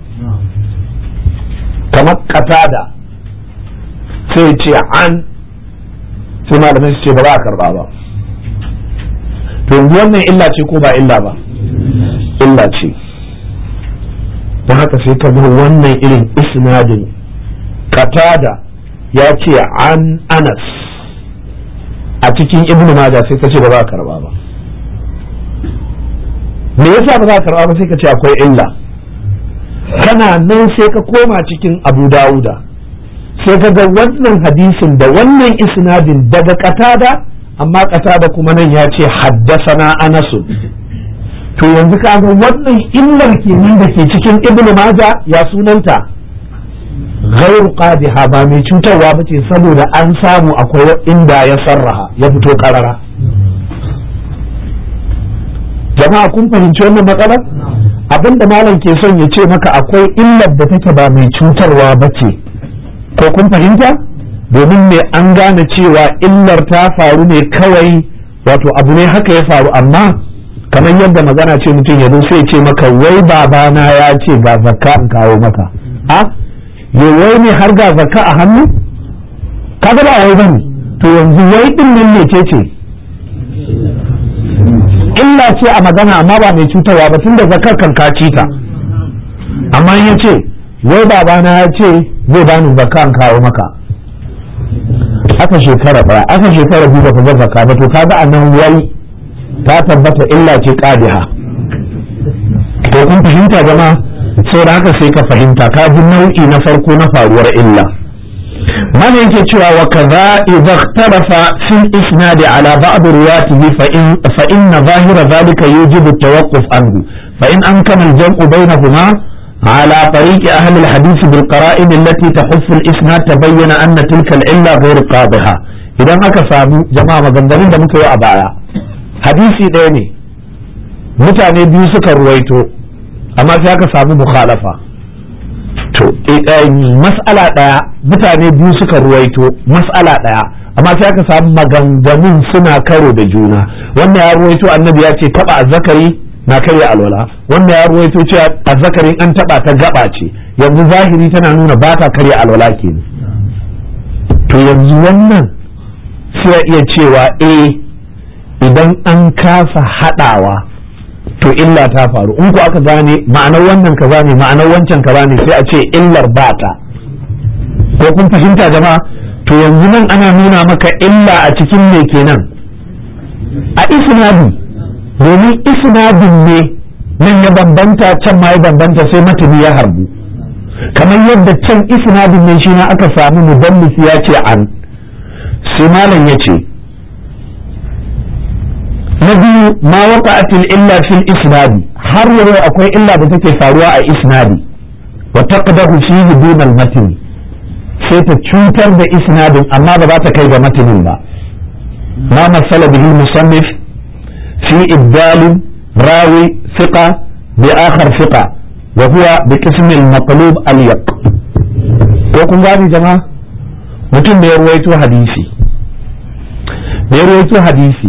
kamar katada sai ce an sai malamai su ce ba za a karba ba to yanzu wannan illa ce ko ba illa ba illa ce don haka sai ka bi wannan irin isnadin katada ya ce an anas a cikin ibn majah sai ka ce ba za a karba ba me yasa ba za a karba ba sai ka ce akwai illa kana nan sai ka koma cikin abu dawuda sai ka ga wannan hadisin da wannan isnadin daga katada amma katada kuma nan ya ce haddasana anasu to yanzu ka ga wannan illar kenan da ke cikin ibn majah ya sunanta ghairu qadiha ba mai cutarwa ba ce saboda an samu akwai inda ya sarraha ya fito karara jama'a kun fahimci wannan matsalar abinda malam ke son ya ce maka akwai illar da take ba mai cutarwa ba ce ko kun fahimta domin me an gane cewa illar ta faru ne kawai wato abu ne haka ya faru amma kamar yadda magana ce mutum ya zo sai ce maka wai babana ya ce ga zakka in kawo maka a wai ne har ga zakka a hannu kaga ba wai bane to yanzu wai din nan ne ce ce illa ce a magana amma ba mai cutarwa ba tunda zakkar kan ka ci ta amma ya ce wai babana ya ce zai bani zakka in kawo maka aka shekara daya aka shekara biyu ba ka zakka ba to kaga anan wai ta tabbata illa ce qadiha ko kun fahimta jama'a sai da haka sai ka fahimta ka ji nau'i na farko na faruwar illa mana yake cewa wa kaza idza ikhtalafa fil isnad ala ba'd riwayatihi fa in fa inna zahira dhalika yujibu at-tawaqquf anhu fa in amkana al-jam'u bainahuma على طريق أهل الحديث بالقرائن التي تحث الإسناد تبين أن تلك العلة غير قادحة إذا ما كفامو جماعة مغندرين ده مكي وأبايا حديثي ديني متعني بيوسك رويتو أما في هكا فامو مخالفة to mas'ala daya mutane biyu suka ruwaito mas'ala daya amma sai aka samu maganganun suna karo da juna wannan ya ruwaito annabi ya ce taba azzakari na karya alwala wannan ya ruwaito cewa azzakarin an taba ta gaba ce yanzu zahiri tana nuna ba ta karya alwala kenan to yanzu wannan sai iya cewa eh idan an kasa hadawa to illa ta faru in ku aka gane ma'anar wannan kaza ne ma'anar wancan kaza ne sai a ce illar ba ta ko kun fahimta jama'a to yanzu nan ana nuna maka illa a cikin me kenan a isnadi domin isnadin ne nan ya bambanta can ma ya bambanta sai matani ya harbu kamar yadda can isnadin ne shi na aka samu mudallis ya ce an sai malam ya ce na biyu ma waqa'atil illa fil isnadi har yau akwai illa da take faruwa a isnadi wa taqdahu fihi dun al matn sai ta cutar da isnadin amma ba za ta kai ga matanin ba ma masala bihi musannif fi ibdal rawi thiqa bi akhar thiqa wa huwa bi qism al maqlub al yaq ko kun gani jama'a mutum da ya ruwaito hadisi da ya ruwaito hadisi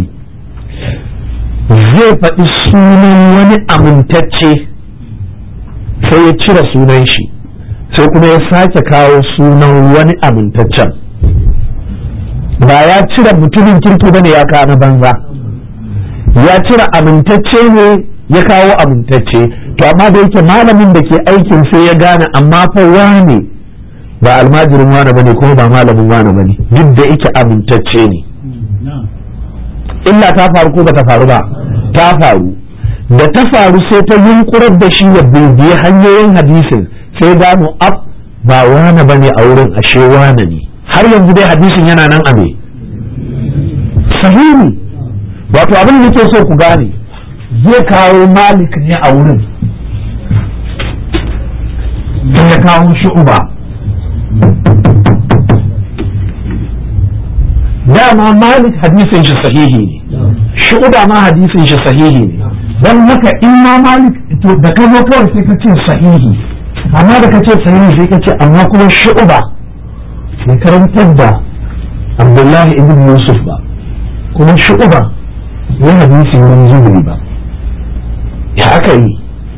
zai faɗi sunan wani amintacce sai ya cire sunan shi sai kuma ya sake kawo sunan wani amintaccen ba ya cire mutumin kirki bane ya kawo na banza ya cire amintacce ne ya kawo amintacce to amma da yake malamin da ke aikin sai ya gane amma fa wane ba almajirin wane bane kuma ba malamin wane bane duk da yake amintacce ne illa ta faru ko bata faru ba ta faru da ta faru sai ta yunkurar da shi ya bibiye hanyoyin hadisin sai gano ab ba wane bane a wurin ashe wane ne har yanzu dai hadisin yana nan a me sahihi. wato abin da nake so ku gane zai kawo Malik ne a wurin sai ya kawo Shu'ba. dama Malik hadisin shi sahihi ne, Shu'ba ma hadisin shi sahihi ne, don haka in ma Malik to da ka zo kawai sai ka ce sahihi, amma da ka ce sahihi sai ka ce amma kuma Shu'ba bai karantar da Abdullahi ibn Yusuf ba, kuma Shu'ba ya hadisi wurin Zuhri ba, ya aka yi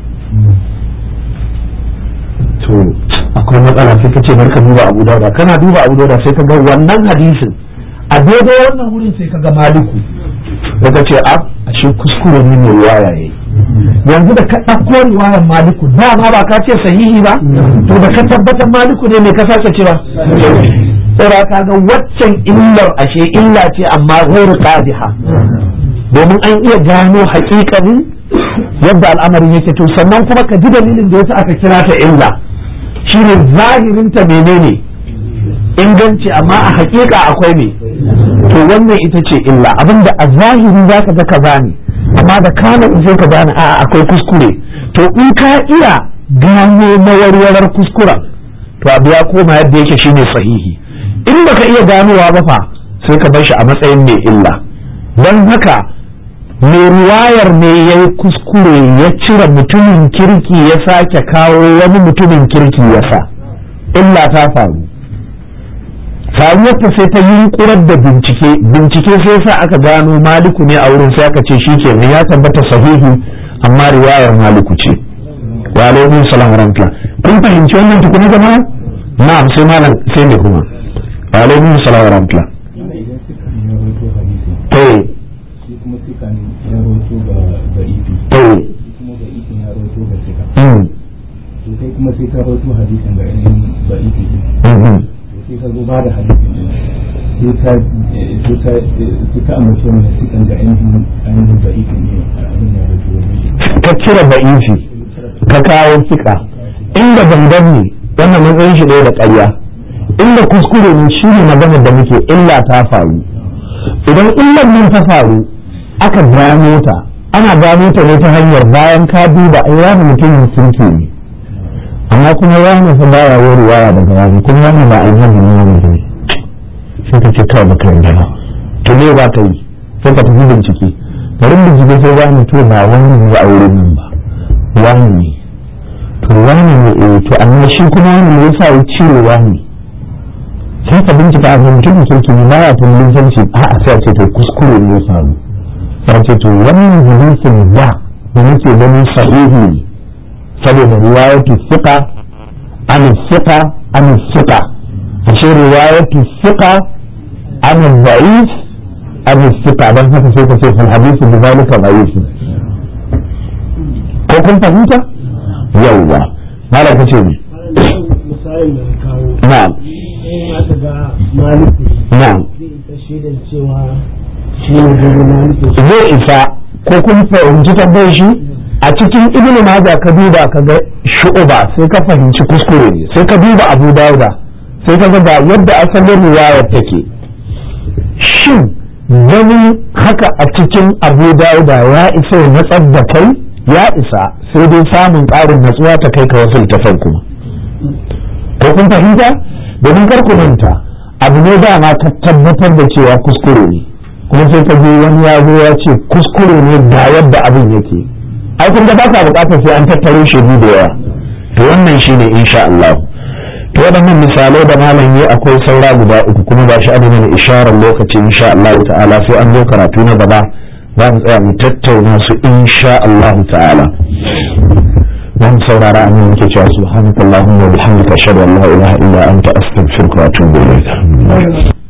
to akwai matsala sai ka ce barka duba Abu Dawud, kana duba Abu Dawud sai ka ga wannan hadisin a daidai wannan wurin sai ka ga Maliku daga ce a ashe kuskure ne mai riwaya yayi. yanzu da ka ɗauko riwayar Maliku dama ba ka ce sahihi ba, to da ka tabbatar Maliku ne mai ka sake cewa tsira ka ga waccan illar ashe illa ce amma ghairu qadiha, domin an iya gano haƙiƙanin yadda al'amarin yake. to sannan kuma ka ji dalilin da yasa aka kira ta illa shine zahirinta menene inganci amma a haƙiƙa akwai me, to wannan ita ce illa, abinda a zahiri zaka ga kaza ne amma da kana sai ka gane a akwai kuskure. to in ka iya gano mawarwarar kuskuren to abu ya koma yadda yake shine sahihi. in baka iya ganowa ba fa sai ka bar shi a matsayin mai illa. don haka mai riwayar ne ya yi kuskure ya cire mutumin kirki ya sake kawo wani mutumin kirki ya sa, illa ta faru. faruwarta sai ta yunkurar da bincike bincike sai sa aka gano Maliku ne a wurin, sai aka ce shi ke ya tabbata sahihi amma riwayar Maliku ce. wa alaikum salam wa rahmatullah. kun fahimci wannan tukuna jama'a? na'am, sai malam sai ne kuma wa alaikum salam wa rahmatullah. eh sai kuma sai ka rawaito hadisin ga ainihin ba'ifi sai ka zo ba da hadisin sai ka sai ka sai ka amince mana sai kan ga ainihin ainihin ba'ifi ne abin da rawaito ka cire ba'ifi ka kawo fika inda gangan ne wannan matsayin shi ne da ƙarya, inda kuskure ne shi ne maganar da muke illa ta faru. idan illar nan ta faru aka gano ta, ana gano ta ne ta hanyar bayan ka duba ai wani mutumin kirki ne amma kuma wani fa baya yi riwaya daga wani, kuma wani ba a yi wani ne sai ka ce kawai baka yarda ba. to me ba ka yi sai ka tafi bincike, garin bincike sai wani to ba wani ne a wurin nan ba wani ne, to wani ne eh to amma shi kuma wani ne yasa ya cire wani, sai ka bincika a mutumin kirki ne ba ya tunanin sanci a a sai ce to kuskure ne ya faru, sai ce to wannan hadisin da da nake ganin sahihi ne saboda riwayatu thiqa an thiqa an thiqa, ashe riwayatu thiqa an da'if an thiqa, dan haka sai ka ce fal hadithu bi zalika da'if. ko kun fahimta? yawwa mala ka ce ne misalin da kawo na'am in aka ga Maliku na'am zai isa shaidan cewa shi ne gudu Maliku zai isa. ko kun fahimci tabbai shi a cikin ibnu majah ka duba ka ga Shu'ba sai ka fahimci kuskure ne, sai ka duba Abu Dawuda sai ka ga yadda asalin riwayar take. shin ganin haka a cikin Abu Dawuda ya isa ya natsar da kai? ya isa, sai dai samun ƙarin natsuwa ta kai ka wasu littafan kuma. ko kun fahimta? domin kar ku manta abu ne dama ka tabbatar da cewa kuskure ne, kuma sai ka je wani ya zo ya ce kuskure ne ga yadda abin yake, ai kun ga ba ka bukatar sai an tattaro shaidu da yawa. to wannan shine insha Allah. to waɗannan misalai da malam yi akwai saura guda uku kuma ba shi adana da isharar lokaci insha Allah ta'ala sai an zo karatu na gaba za mu tsaya mu tattauna su insha Allah ta'ala. dan saurara an yi cewa subhanakallahumma wa bihamdika ashhadu an la ilaha illa anta astaghfiruka wa atubu ilayk.